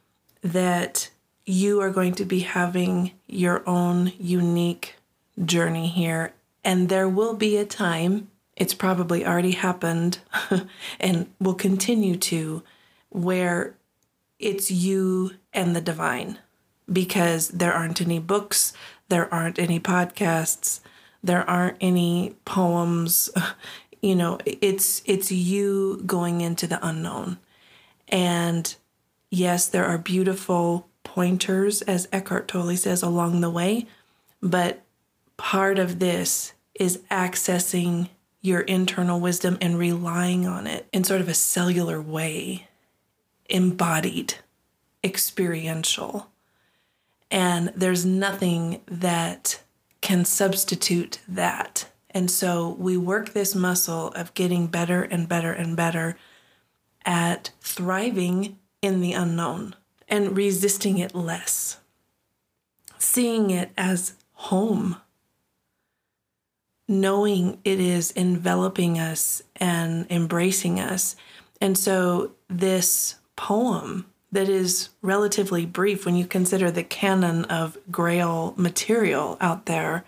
that you are going to be having your own unique journey here. And there will be a time, it's probably already happened and will continue to, where it's you and the divine. Because there aren't any books, there aren't any podcasts, there aren't any poems. It's you going into the unknown. And yes, there are beautiful pointers, as Eckhart Tolle says, along the way. But part of this is accessing your internal wisdom and relying on it in sort of a cellular way, embodied, experiential. And there's nothing that can substitute that. And so we work this muscle of getting better and better and better at thriving in the unknown and resisting it less, seeing it as home, knowing it is enveloping us and embracing us. And so this poem that is relatively brief when you consider the canon of Grail material out there,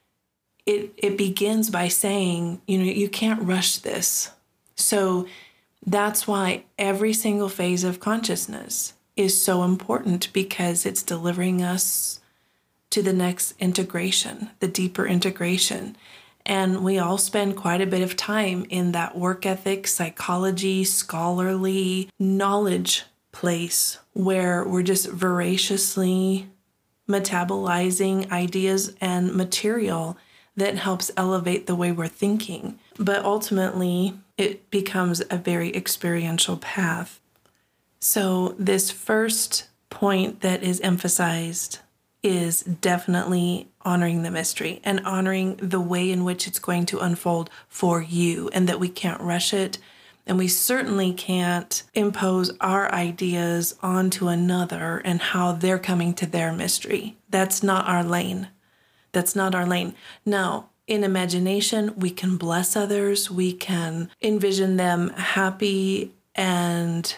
it begins by saying, you can't rush this. So That's why every single phase of consciousness is so important, because it's delivering us to the next integration, the deeper integration. And we all spend quite a bit of time in that work ethic, psychology, scholarly knowledge place where we're just voraciously metabolizing ideas and material that helps elevate the way we're thinking. But ultimately, it becomes a very experiential path. So this first point that is emphasized is definitely honoring the mystery and honoring the way in which it's going to unfold for you, and that we can't rush it. And we certainly can't impose our ideas onto another and how they're coming to their mystery. That's not our lane. That's not our lane. Now, in imagination, we can bless others. We can envision them happy and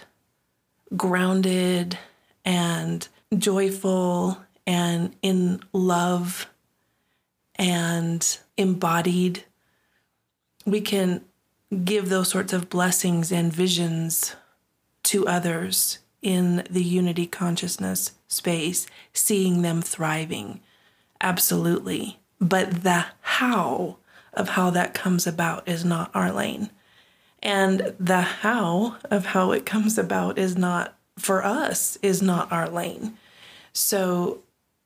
grounded and joyful and in love and embodied. We can give those sorts of blessings and visions to others in the unity consciousness space, seeing them thriving. Absolutely. But the how of how that comes about is not our lane. And the how of how it comes about is not, for us, is not our lane. So,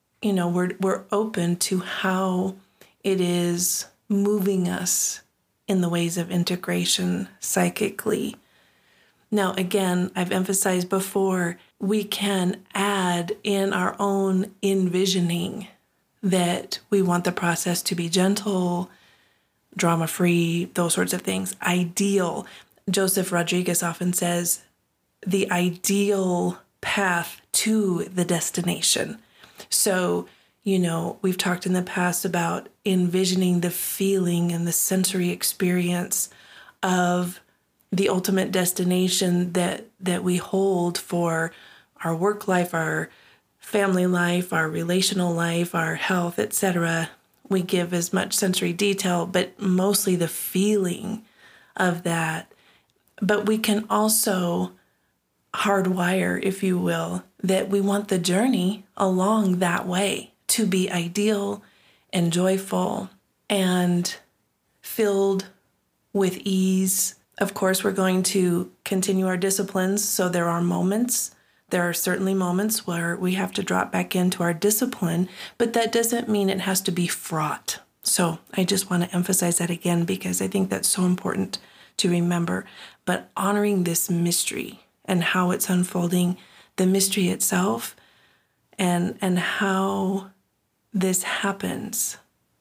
we're open to how it is moving us in the ways of integration psychically. Now, again, I've emphasized before, we can add in our own envisioning that we want the process to be gentle, drama-free, those sorts of things. Ideal. Joseph Rodriguez often says the ideal path to the destination. So, we've talked in the past about envisioning the feeling and the sensory experience of the ultimate destination that we hold for our work life, our family life, our relational life, our health, etc. We give as much sensory detail, but mostly the feeling of that. But we can also hardwire, if you will, that we want the journey along that way to be ideal and joyful and filled with ease. Of course, we're going to continue our disciplines, so there are moments. There are certainly moments where we have to drop back into our discipline, but that doesn't mean it has to be fraught. So I just want to emphasize that again, because I think that's so important to remember. But honoring this mystery and how it's unfolding, the mystery itself, and how this happens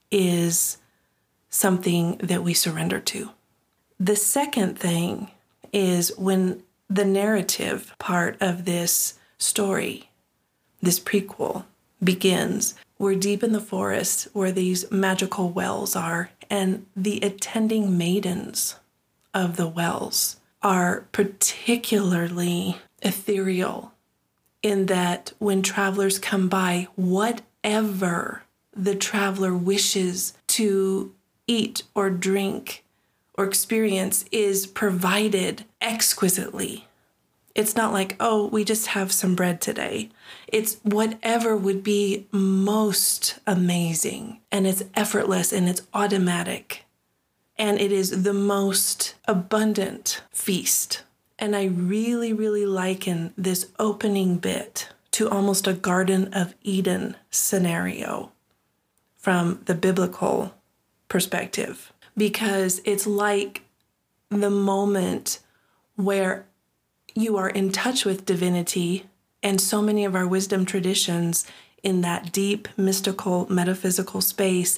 is something that we surrender to. The second thing is when the narrative part of this story, this prequel, begins. We're deep in the forest where these magical wells are, and the attending maidens of the wells are particularly ethereal in that when travelers come by, whatever the traveler wishes to eat or drink or experience is provided exquisitely. It's not like, oh, we just have some bread today. It's whatever would be most amazing, and it's effortless and it's automatic. And it is the most abundant feast. And I really, really liken this opening bit to almost a Garden of Eden scenario from the biblical perspective, because it's like the moment where you are in touch with divinity, and so many of our wisdom traditions in that deep, mystical, metaphysical space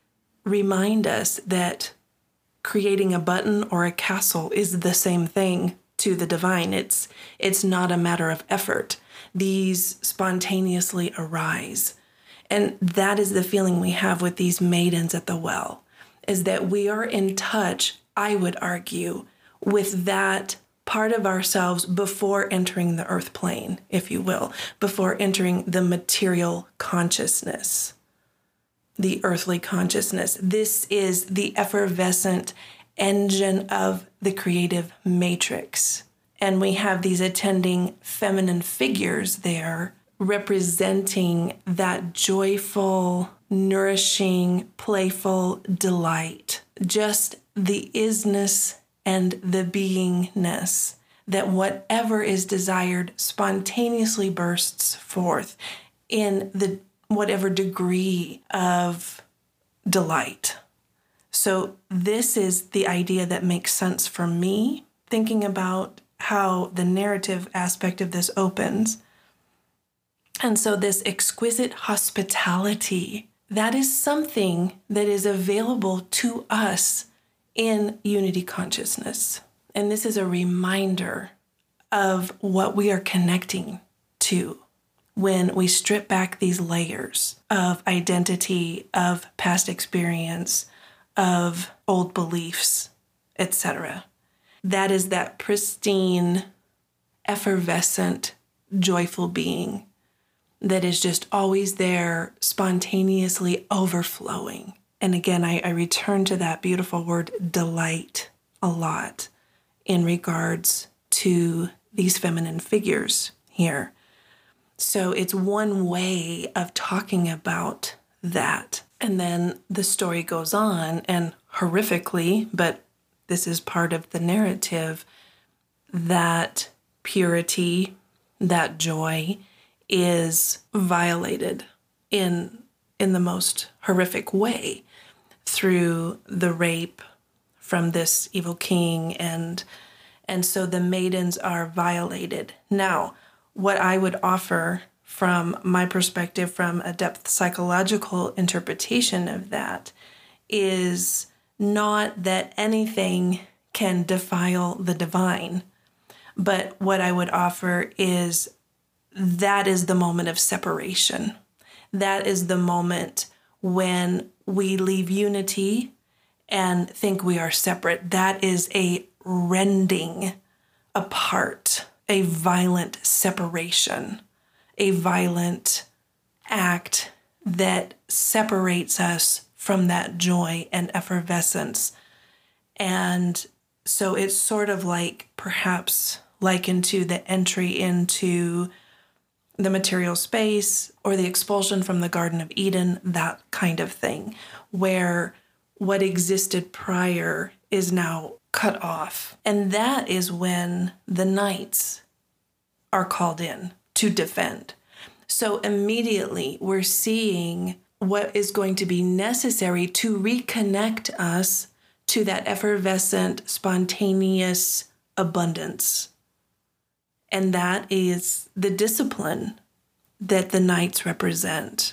remind us that creating a button or a castle is the same thing to the divine. It's not a matter of effort. These spontaneously arise. And that is the feeling we have with these maidens at the well, is that we are in touch, I would argue, with that part of ourselves before entering the earth plane, if you will, before entering the material consciousness, the earthly consciousness. This is the effervescent engine of the creative matrix. And we have these attending feminine figures there representing that joyful, nourishing, playful delight. Just the isness and the beingness, that whatever is desired spontaneously bursts forth in the whatever degree of delight. So this is the idea that makes sense for me, thinking about how the narrative aspect of this opens. And so this exquisite hospitality, that is something that is available to us in unity consciousness. And this is a reminder of what we are connecting to when we strip back these layers of identity, of past experience, of old beliefs, etc. That is that pristine, effervescent, joyful being that is just always there, spontaneously overflowing. And again, I return to that beautiful word delight a lot in regards to these feminine figures here. So it's one way of talking about that. And then the story goes on, and horrifically, but this is part of the narrative, that purity, that joy is violated in the most horrific way through the rape from this evil king, and so the maidens are violated. Now, what I would offer from my perspective, from a depth psychological interpretation of that, is not that anything can defile the divine, but what I would offer is that is the moment of separation. That is the moment when we leave unity and think we are separate. That is a rending apart, a violent separation, a violent act that separates us from that joy and effervescence. And so it's sort of like perhaps likened to the entry into the material space or the expulsion from the Garden of Eden, that kind of thing, where what existed prior is now cut off. And that is when the knights are called in to defend. So immediately we're seeing what is going to be necessary to reconnect us to that effervescent, spontaneous abundance. And that is the discipline that the knights represent.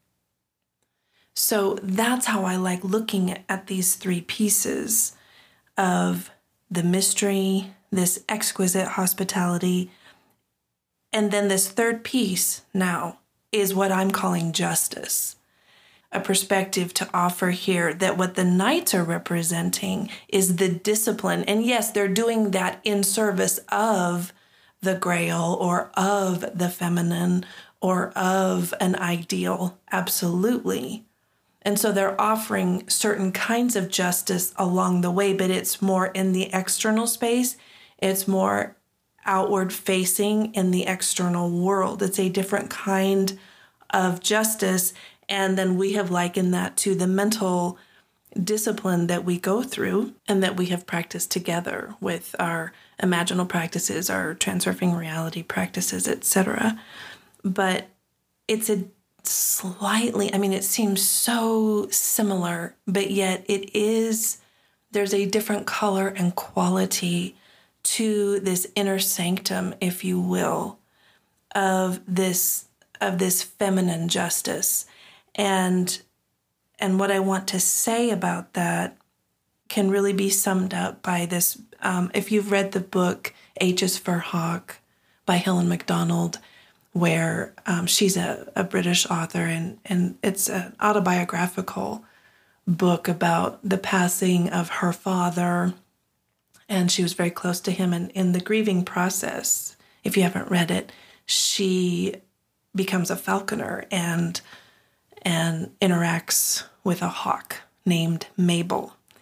So that's how I like looking at these three pieces of the mystery, this exquisite hospitality, and then this third piece now is what I'm calling justice. A perspective to offer here that what the knights are representing is the discipline. And yes, they're doing that in service of the grail or of the feminine or of an ideal, absolutely. And so they're offering certain kinds of justice along the way, but it's more in the external space. It's more outward facing in the external world. It's a different kind of justice. And then we have likened that to the mental discipline that we go through and that we have practiced together with our imaginal practices, our transurfing reality practices, etc. But it's a slightly, it seems so similar, but yet there's a different color and quality to this inner sanctum, if you will, of this feminine justice. And what I want to say about that can really be summed up by this. If you've read the book H is for Hawk by Helen MacDonald, where she's a British author, and it's an autobiographical book about the passing of her father, and she was very close to him. And in the grieving process, if you haven't read it, she becomes a falconer and interacts with a hawk named Mabel.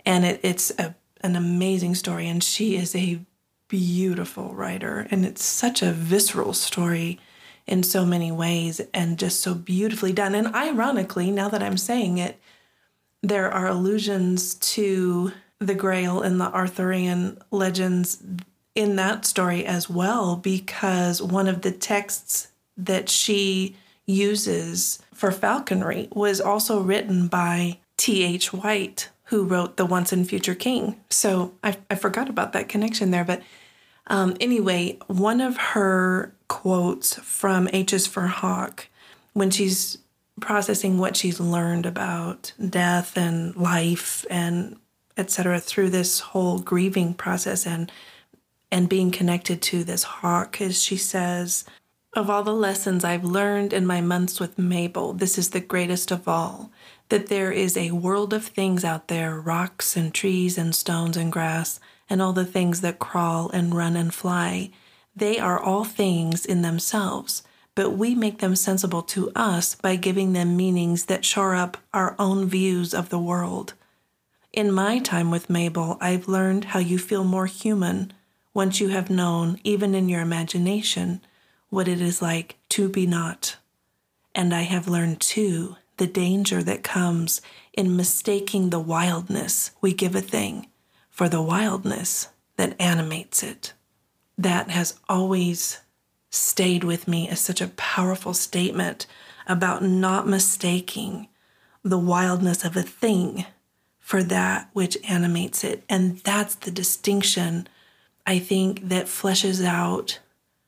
And it's an amazing story. And she is a beautiful writer. And it's such a visceral story in so many ways and just so beautifully done. And ironically, now that I'm saying it, there are allusions to the Grail and the Arthurian legends in that story as well, because one of the texts that she uses for falconry was also written by T.H. White, who wrote The Once and Future King. So I forgot about that connection there. But anyway, one of her quotes from H is for Hawk, when she's processing what she's learned about death and life and etc. through this whole grieving process and being connected to this hawk, as she says, "Of all the lessons I've learned in my months with Mabel, this is the greatest of all, that there is a world of things out there, rocks and trees and stones and grass, and all the things that crawl and run and fly. They are all things in themselves, but we make them sensible to us by giving them meanings that shore up our own views of the world. In my time with Mabel, I've learned how you feel more human once you have known, even in your imagination, what it is like to be not. And I have learned, too, the danger that comes in mistaking the wildness we give a thing for the wildness that animates it." That has always stayed with me as such a powerful statement about not mistaking the wildness of a thing for that which animates it. And that's the distinction, I think, that fleshes out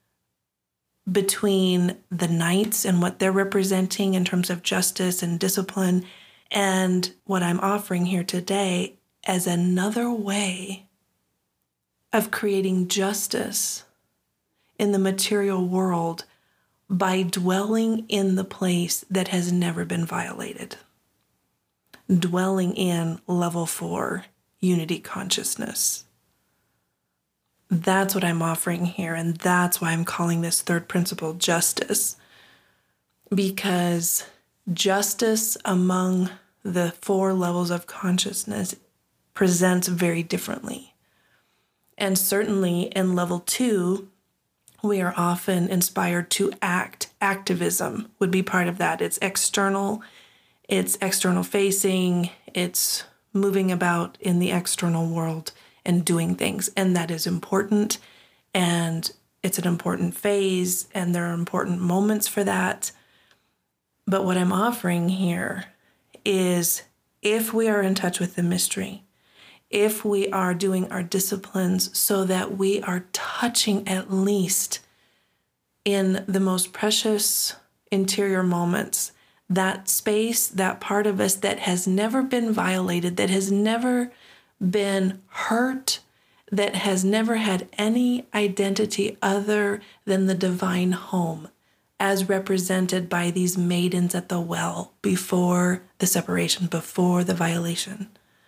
between the knights and what they're representing in terms of justice and discipline, and what I'm offering here today as another way of creating justice in the material world by dwelling in the place that has never been violated. Dwelling in level 4 unity consciousness. That's what I'm offering here, and that's why I'm calling this third principle justice. Because justice among the 4 levels of consciousness presents very differently. And certainly in level 2, we are often inspired to act. Activism would be part of that. It's external facing, it's moving about in the external world and doing things. And that is important. And it's an important phase. And there are important moments for that. But what I'm offering here is, if we are in touch with the mystery, if we are doing our disciplines so that we are touching at least in the most precious interior moments, that space, that part of us that has never been violated, that has never been hurt, that has never had any identity other than the divine home, as represented by these maidens at the well before the separation, before the violation.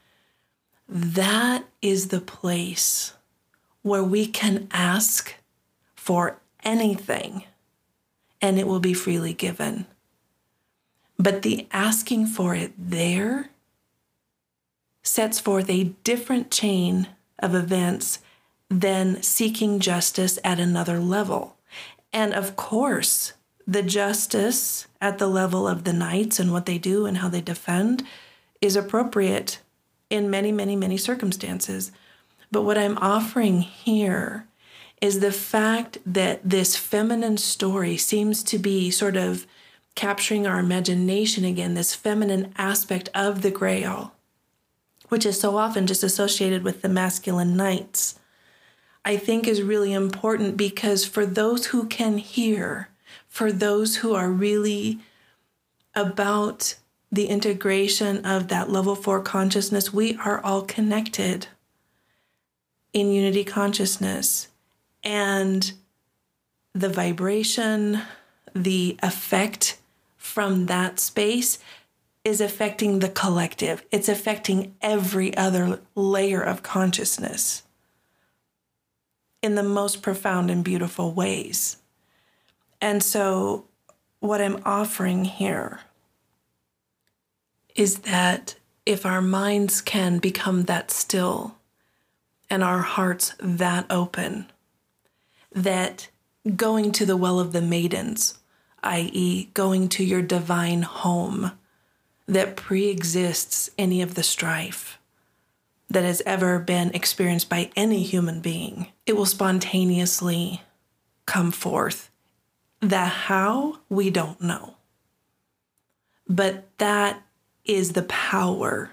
That is the place where we can ask for anything and it will be freely given. But the asking for it there sets forth a different chain of events than seeking justice at another level. And of course, the justice at the level of the knights and what they do and how they defend is appropriate in many, many, many circumstances. But what I'm offering here is the fact that this feminine story seems to be sort of capturing our imagination again, this feminine aspect of the Grail, which is so often just associated with the masculine knights, I think is really important, because for those who can hear, for those who are really about the integration of that level 4 consciousness, we are all connected in unity consciousness. And the vibration, the effect from that space is affecting the collective. It's affecting every other layer of consciousness in the most profound and beautiful ways. And so what I'm offering here is that if our minds can become that still and our hearts that open, that going to the well of the maidens, i.e., going to your divine home that pre-exists any of the strife that has ever been experienced by any human being, it will spontaneously come forth. The how, we don't know. But that is the power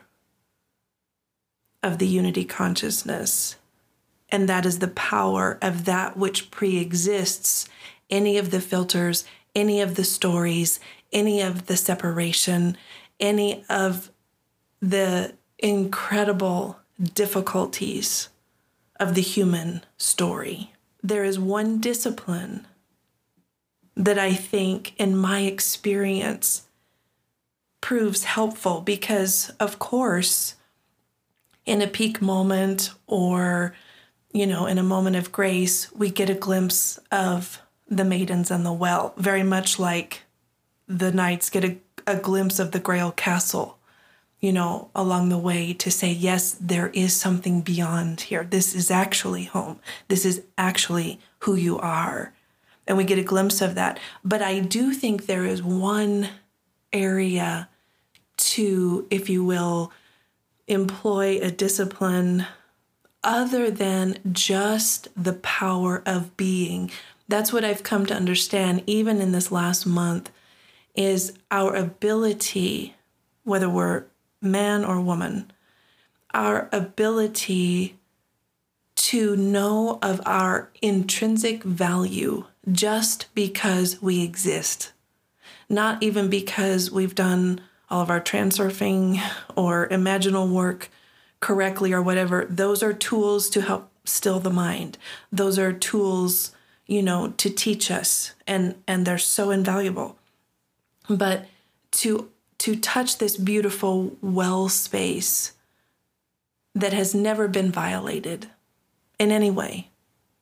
of the unity consciousness. And that is the power of that which pre-exists any of the filters, any of the stories, any of the separation, any of the incredible difficulties of the human story. There is one discipline that I think, in my experience, proves helpful because, of course, in a peak moment or, in a moment of grace, we get a glimpse of the maidens and the well, very much like the knights get a glimpse of the Grail Castle, along the way to say, yes, there is something beyond here. This is actually home. This is actually who you are. And we get a glimpse of that. But I do think there is one area to, if you will, employ a discipline other than just the power of being. That's what I've come to understand, even in this last month, is our ability, whether we're man or woman, our ability to know of our intrinsic value just because we exist. Not even because we've done all of our transurfing or imaginal work correctly or whatever. Those are tools to help still the mind. Those are tools, to teach us, and they're so invaluable. But to touch this beautiful well space that has never been violated in any way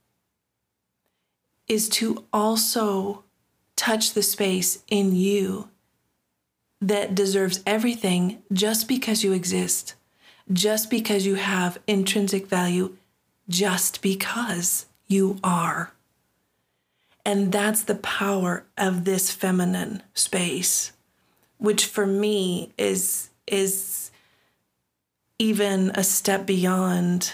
is to also touch the space in you that deserves everything just because you exist, just because you have intrinsic value, just because you are. And that's the power of this feminine space, which for me is even a step beyond,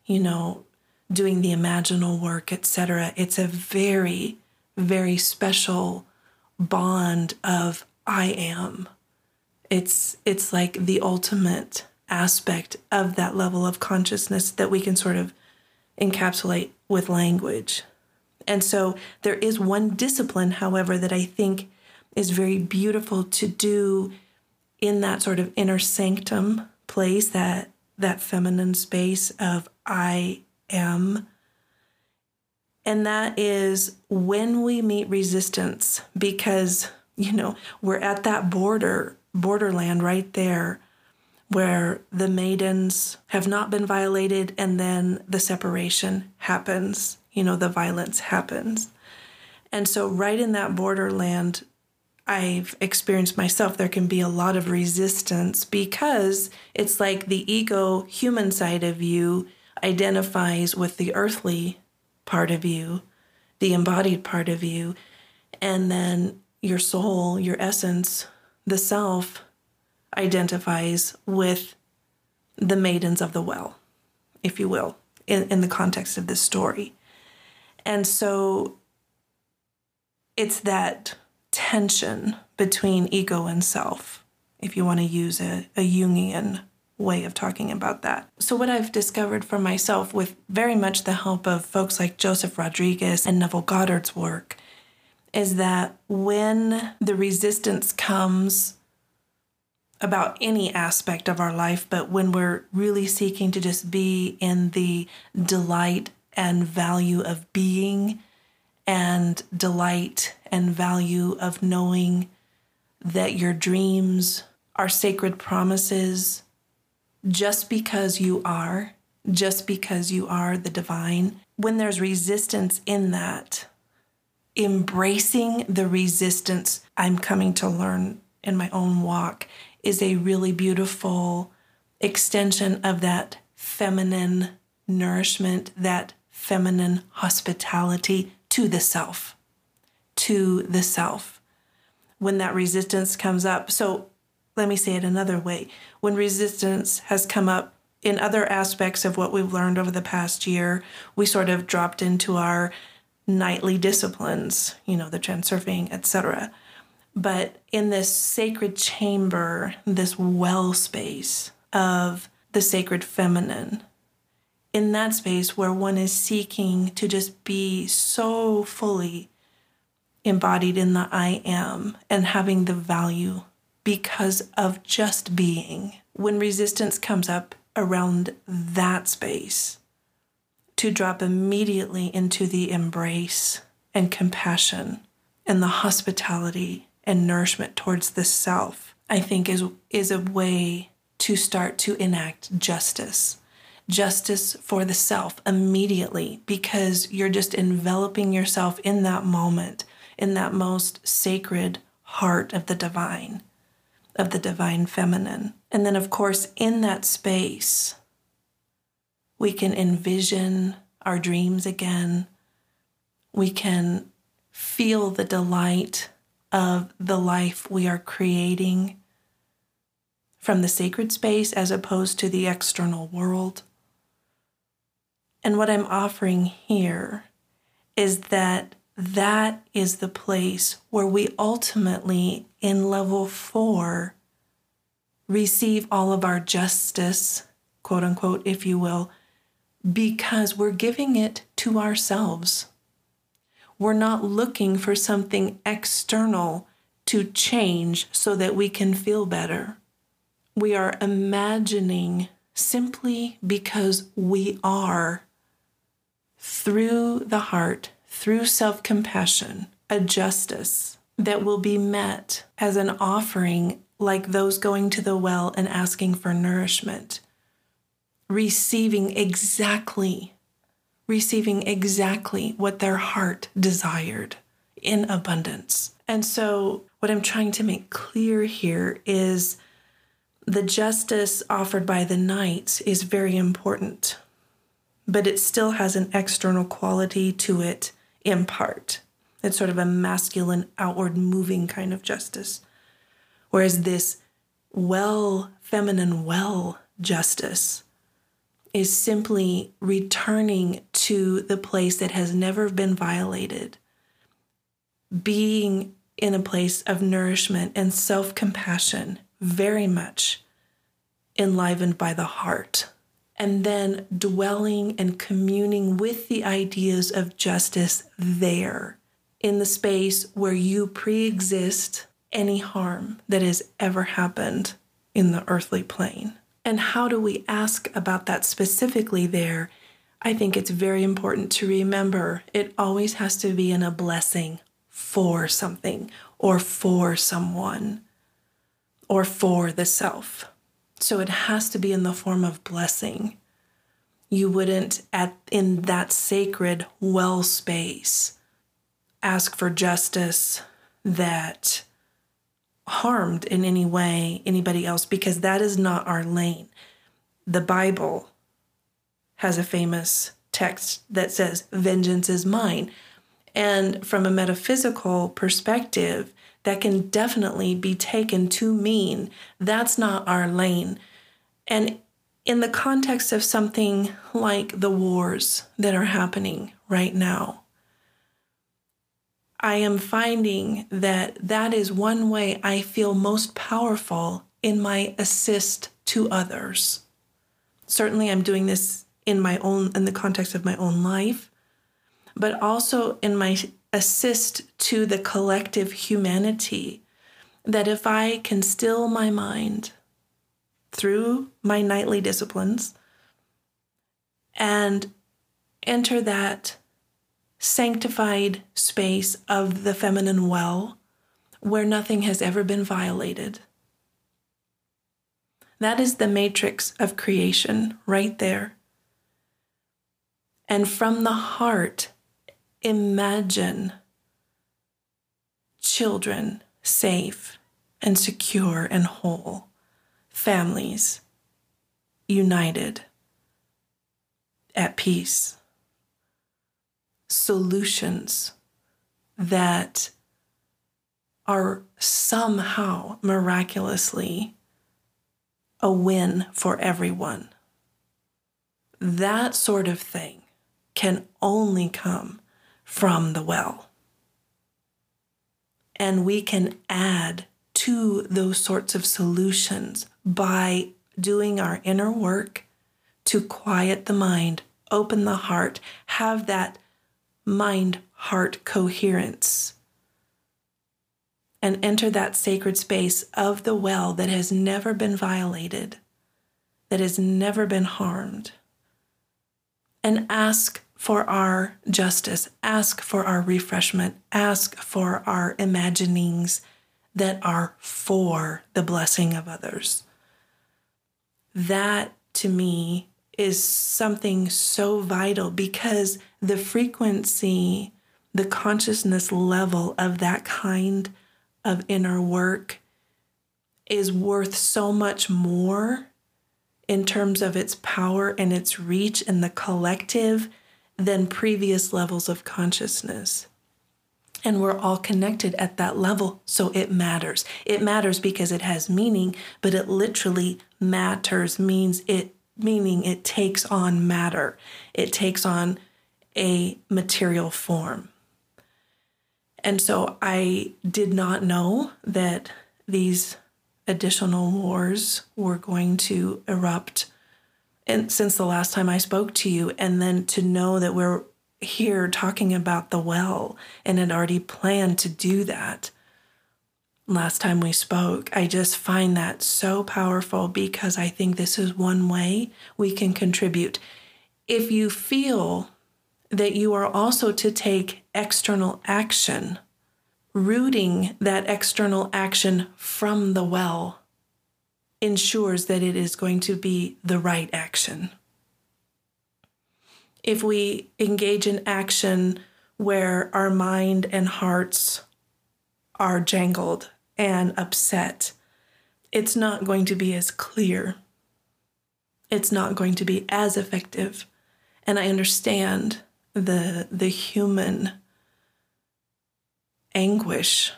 doing the imaginal work, etc. It's a very, very special bond of I am. It's like the ultimate aspect of that level of consciousness that we can sort of encapsulate with language. And so there is one discipline, however, that I think is very beautiful to do in that sort of inner sanctum place, that feminine space of I am. And that is when we meet resistance, because, we're at that borderland right there where the maidens have not been violated and then the separation happens, the violence happens. And so right in that borderland, I've experienced myself, there can be a lot of resistance because it's like the ego human side of you identifies with the earthly part of you, the embodied part of you, and then your soul, your essence, the self identifies with the maidens of the well, if you will, in the context of this story. And so it's that tension between ego and self, if you want to use a Jungian way of talking about that. So what I've discovered for myself, with very much the help of folks like Joseph Rodriguez and Neville Goddard's work, is that when the resistance comes about any aspect of our life, but when we're really seeking to just be in the delight and value of being, and delight and value of knowing that your dreams are sacred promises, just because you are the divine. When there's resistance in that, embracing the resistance, I'm coming to learn in my own walk, is a really beautiful extension of that feminine nourishment, that feminine hospitality to the self, when that resistance comes up. So let me say it another way. When resistance has come up in other aspects of what we've learned over the past year, we sort of dropped into our nightly disciplines, the transurfing, etc. But in this sacred chamber, this well space of the sacred feminine, in that space where one is seeking to just be so fully embodied in the I am and having the value because of just being, when resistance comes up around that space, to drop immediately into the embrace and compassion and the hospitality and nourishment towards the self, I think is a way to start to enact justice. Justice for the self immediately, because you're just enveloping yourself in that moment, in that most sacred heart of the divine feminine. And then, of course, in that space, we can envision our dreams again. We can feel the delight of the life we are creating from the sacred space as opposed to the external world. And what I'm offering here is that is the place where we ultimately, in level 4, receive all of our justice, quote unquote, if you will, because we're giving it to ourselves. We're not looking for something external to change so that we can feel better. We are imagining, simply because we are, through the heart, through self-compassion, a justice that will be met as an offering, like those going to the well and asking for nourishment, receiving exactly what their heart desired in abundance. And so what I'm trying to make clear here is the justice offered by the knights is very important, but it still has an external quality to it in part. It's sort of a masculine, outward moving kind of justice. Whereas this feminine justice is simply returning to the place that has never been violated, being in a place of nourishment and self-compassion, very much enlivened by the heart, and then dwelling and communing with the ideas of justice there, in the space where you pre-exist any harm that has ever happened in the earthly plane. And how do we ask about that specifically there? I think it's very important to remember it always has to be in a blessing for something or for someone or for the self. So it has to be in the form of blessing. You wouldn't, in that sacred well space, ask for justice that harmed in any way anybody else, because that is not our lane. The Bible has a famous text that says, "Vengeance is mine." And from a metaphysical perspective, that can definitely be taken to mean that's not our lane. And in the context of something like the wars that are happening right now, I am finding that is one way I feel most powerful in my assist to others. Certainly I'm doing this in the context of my own life, but also in my assist to the collective humanity, that if I can still my mind through my nightly disciplines and enter that sanctified space of the feminine well, where nothing has ever been violated. That is the matrix of creation right there. And from the heart, imagine children safe and secure and whole, families united, at peace. Solutions that are somehow miraculously a win for everyone. That sort of thing can only come from the well. And we can add to those sorts of solutions by doing our inner work to quiet the mind, open the heart, have that mind-heart coherence, and enter that sacred space of the well that has never been violated, that has never been harmed, and ask for our justice, ask for our refreshment, ask for our imaginings that are for the blessing of others. That, to me, is something so vital, because the frequency, the consciousness level of that kind of inner work is worth so much more in terms of its power and its reach in the collective than previous levels of consciousness. And we're all connected at that level, so it matters. It matters because it has meaning, but it literally matters, meaning it takes on matter. It takes on a material form. And so I did not know that these additional wars were going to erupt since the last time I spoke to you, and then to know that we're here talking about the well and had already planned to do that last time we spoke. I just find that so powerful, because I think this is one way we can contribute. If you feel that you are also to take external action, rooting that external action from the well ensures that it is going to be the right action. If we engage in action where our mind and hearts are jangled and upset, it's not going to be as clear. It's not going to be as effective. And I understand the human anguish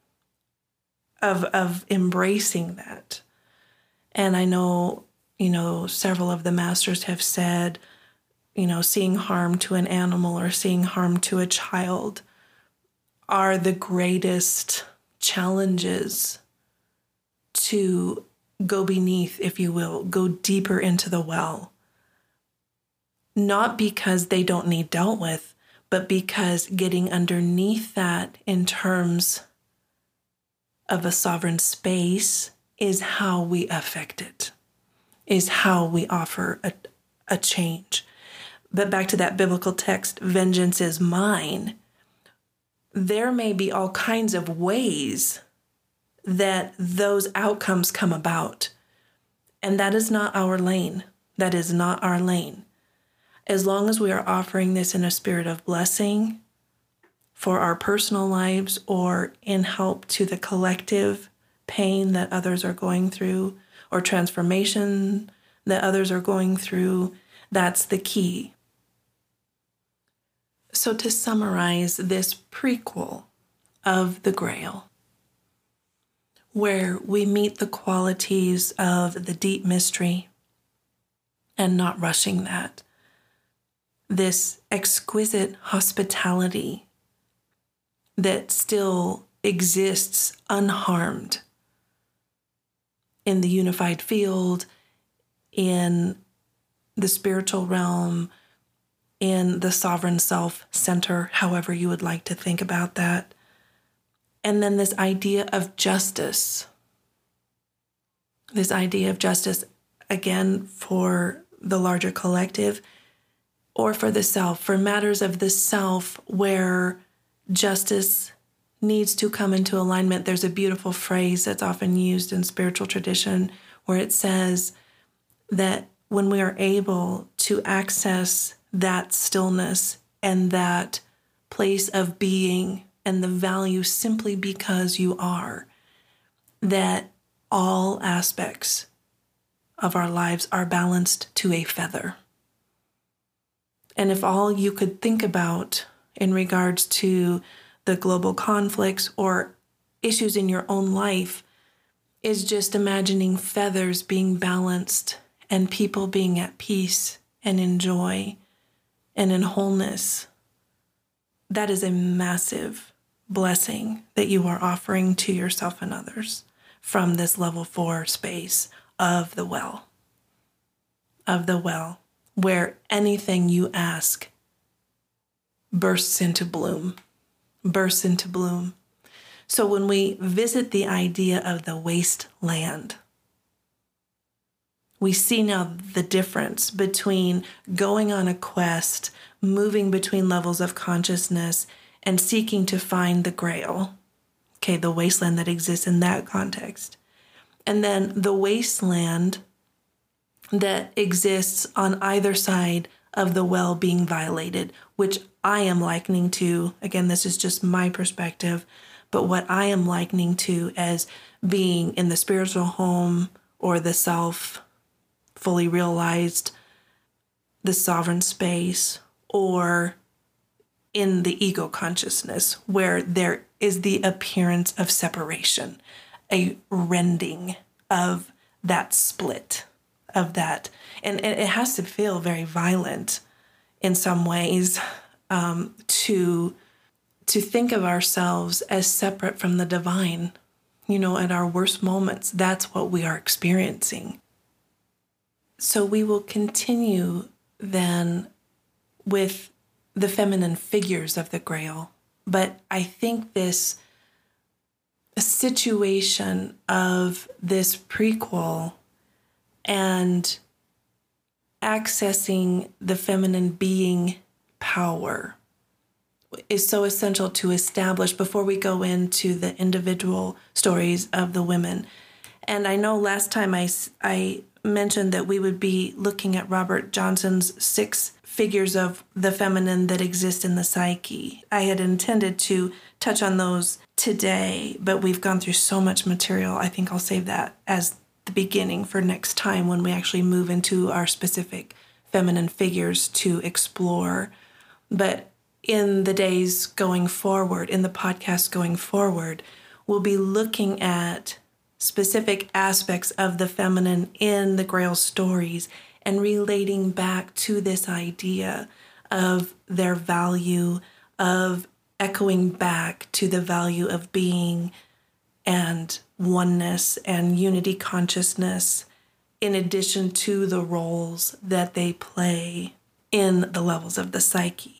of embracing that. And I know, several of the masters have said, seeing harm to an animal or seeing harm to a child are the greatest challenges to go beneath, if you will, go deeper into the well. Not because they don't need dealt with, but because getting underneath that in terms of a sovereign space is how we affect it, is how we offer a change. But back to that biblical text, vengeance is mine. There may be all kinds of ways that those outcomes come about. And that is not our lane. That is not our lane. As long as we are offering this in a spirit of blessing for our personal lives or in help to the collective pain that others are going through or transformation that others are going through, that's the key. So to summarize this prequel of the Grail, where we meet the qualities of the deep mystery and not rushing that, this exquisite hospitality that still exists unharmed in the unified field, in the spiritual realm, in the sovereign self center, however you would like to think about that. And then this idea of justice. This idea of justice, again, for the larger collective or for the self, for matters of the self where justice needs to come into alignment. There's a beautiful phrase that's often used in spiritual tradition where it says that when we are able to access that stillness and that place of being and the value simply because you are, that all aspects of our lives are balanced to a feather. And if all you could think about in regards to the global conflicts or issues in your own life is just imagining feathers being balanced and people being at peace and in joy and in wholeness, that is a massive blessing that you are offering to yourself and others from this level 4 space of the well, where anything you ask bursts into bloom. So when we visit the idea of the wasteland, we see now the difference between going on a quest, moving between levels of consciousness, and seeking to find the grail. Okay, the wasteland that exists in that context. And then the wasteland that exists on either side of the well being violated, which I am likening to, again, this is just my perspective, but what I am likening to as being in the spiritual home or the self fully realized, the sovereign space, or in the ego consciousness where there is the appearance of separation, a rending of that split, of that. And it has to feel very violent in some ways to think of ourselves as separate from the divine. You know, at our worst moments, that's what we are experiencing. So we will continue then with the feminine figures of the Grail. But I think this situation of this prequel and accessing the feminine being power is so essential to establish before we go into the individual stories of the women. And I know last time I mentioned that we would be looking at Robert Johnson's 6 figures of the feminine that exist in the psyche. I had intended to touch on those today, but we've gone through so much material. I think I'll save that as the beginning for next time when we actually move into our specific feminine figures to explore. But in the days going forward, in the podcast going forward, we'll be looking at specific aspects of the feminine in the Grail stories and relating back to this idea of their value, of echoing back to the value of being and oneness and unity consciousness, in addition to the roles that they play in the levels of the psyche.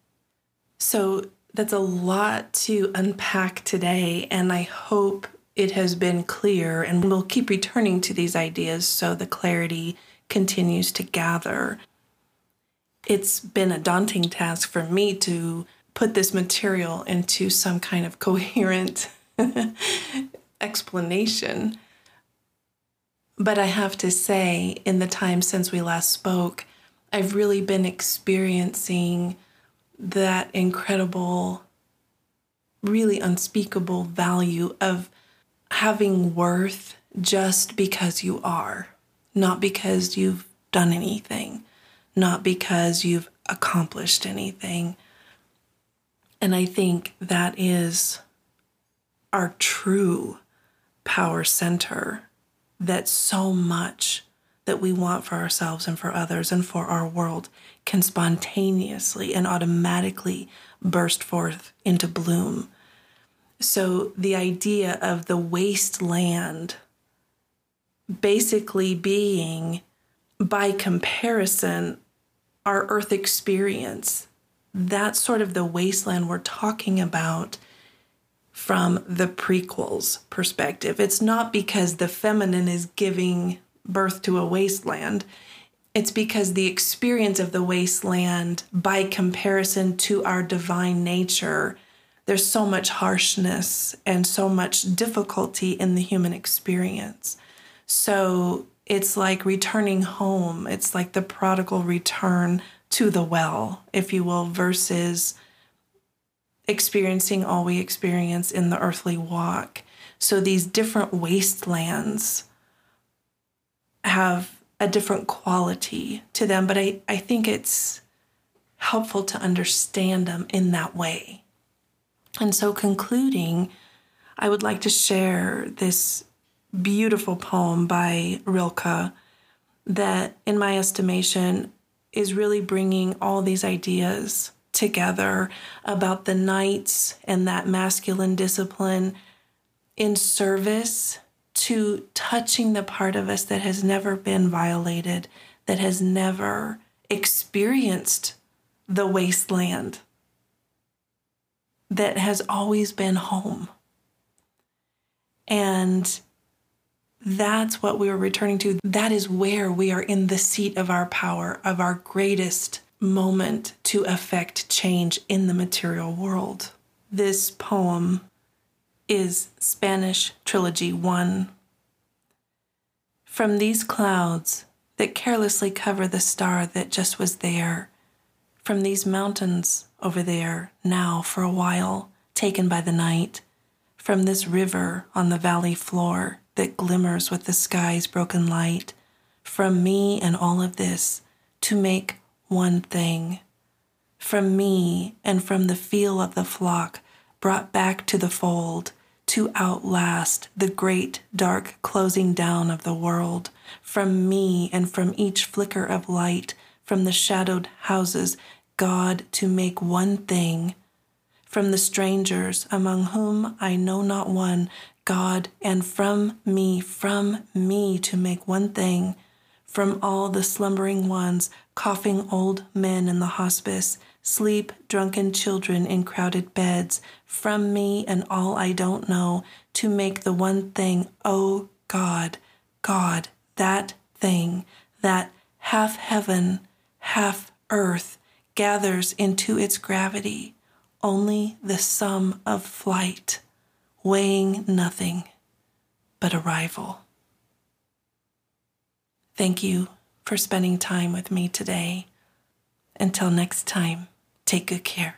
So that's a lot to unpack today, and I hope it has been clear, and we'll keep returning to these ideas so the clarity continues to gather. It's been a daunting task for me to put this material into some kind of coherent explanation. But I have to say, in the time since we last spoke, I've really been experiencing that incredible, really unspeakable value of having worth just because you are, not because you've done anything, not because you've accomplished anything. And I think that is our true power center, that so much that we want for ourselves and for others and for our world can spontaneously and automatically burst forth into bloom. So the idea of the wasteland basically being, by comparison, our earth experience, that's sort of the wasteland we're talking about from the prequel's perspective. It's not because the feminine is giving birth to a wasteland. It's because the experience of the wasteland, by comparison to our divine nature, there's so much harshness and so much difficulty in the human experience. So it's like returning home. It's like the prodigal return to the well, if you will, versus experiencing all we experience in the earthly walk. So these different wastelands have a different quality to them, but I think it's helpful to understand them in that way. And so concluding, I would like to share this beautiful poem by Rilke that, in my estimation, is really bringing all these ideas together about the knights and that masculine discipline in service to touching the part of us that has never been violated, that has never experienced the wasteland, that has always been home. And that's what we are returning to. That is where we are in the seat of our power, of our greatest moment to affect change in the material world. This poem is Spanish Trilogy 1. From these clouds that carelessly cover the star that just was there, from these mountains over there, now for a while, taken by the night, from this river on the valley floor that glimmers with the sky's broken light, from me and all of this to make one thing, from me and from the feel of the flock brought back to the fold, to outlast the great dark closing down of the world, from me and from each flicker of light, from the shadowed houses, God to make one thing, from the strangers among whom I know not one, God, and from me to make one thing, from all the slumbering ones, coughing old men in the hospice, sleep drunken children in crowded beds, from me and all I don't know, to make the one thing, oh God, God, that thing, that half heaven, half earth, gathers into its gravity, only the sum of flight, weighing nothing but arrival. Thank you for spending time with me today. Until next time, take good care.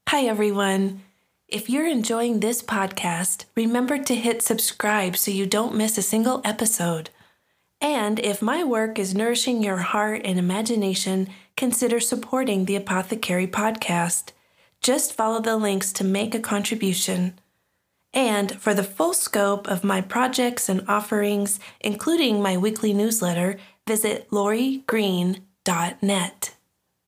Hi, everyone. If you're enjoying this podcast, remember to hit subscribe so you don't miss a single episode. And if my work is nourishing your heart and imagination, consider supporting the Apothecary Podcast. Just follow the links to make a contribution. And for the full scope of my projects and offerings, including my weekly newsletter, visit lorigreen.net.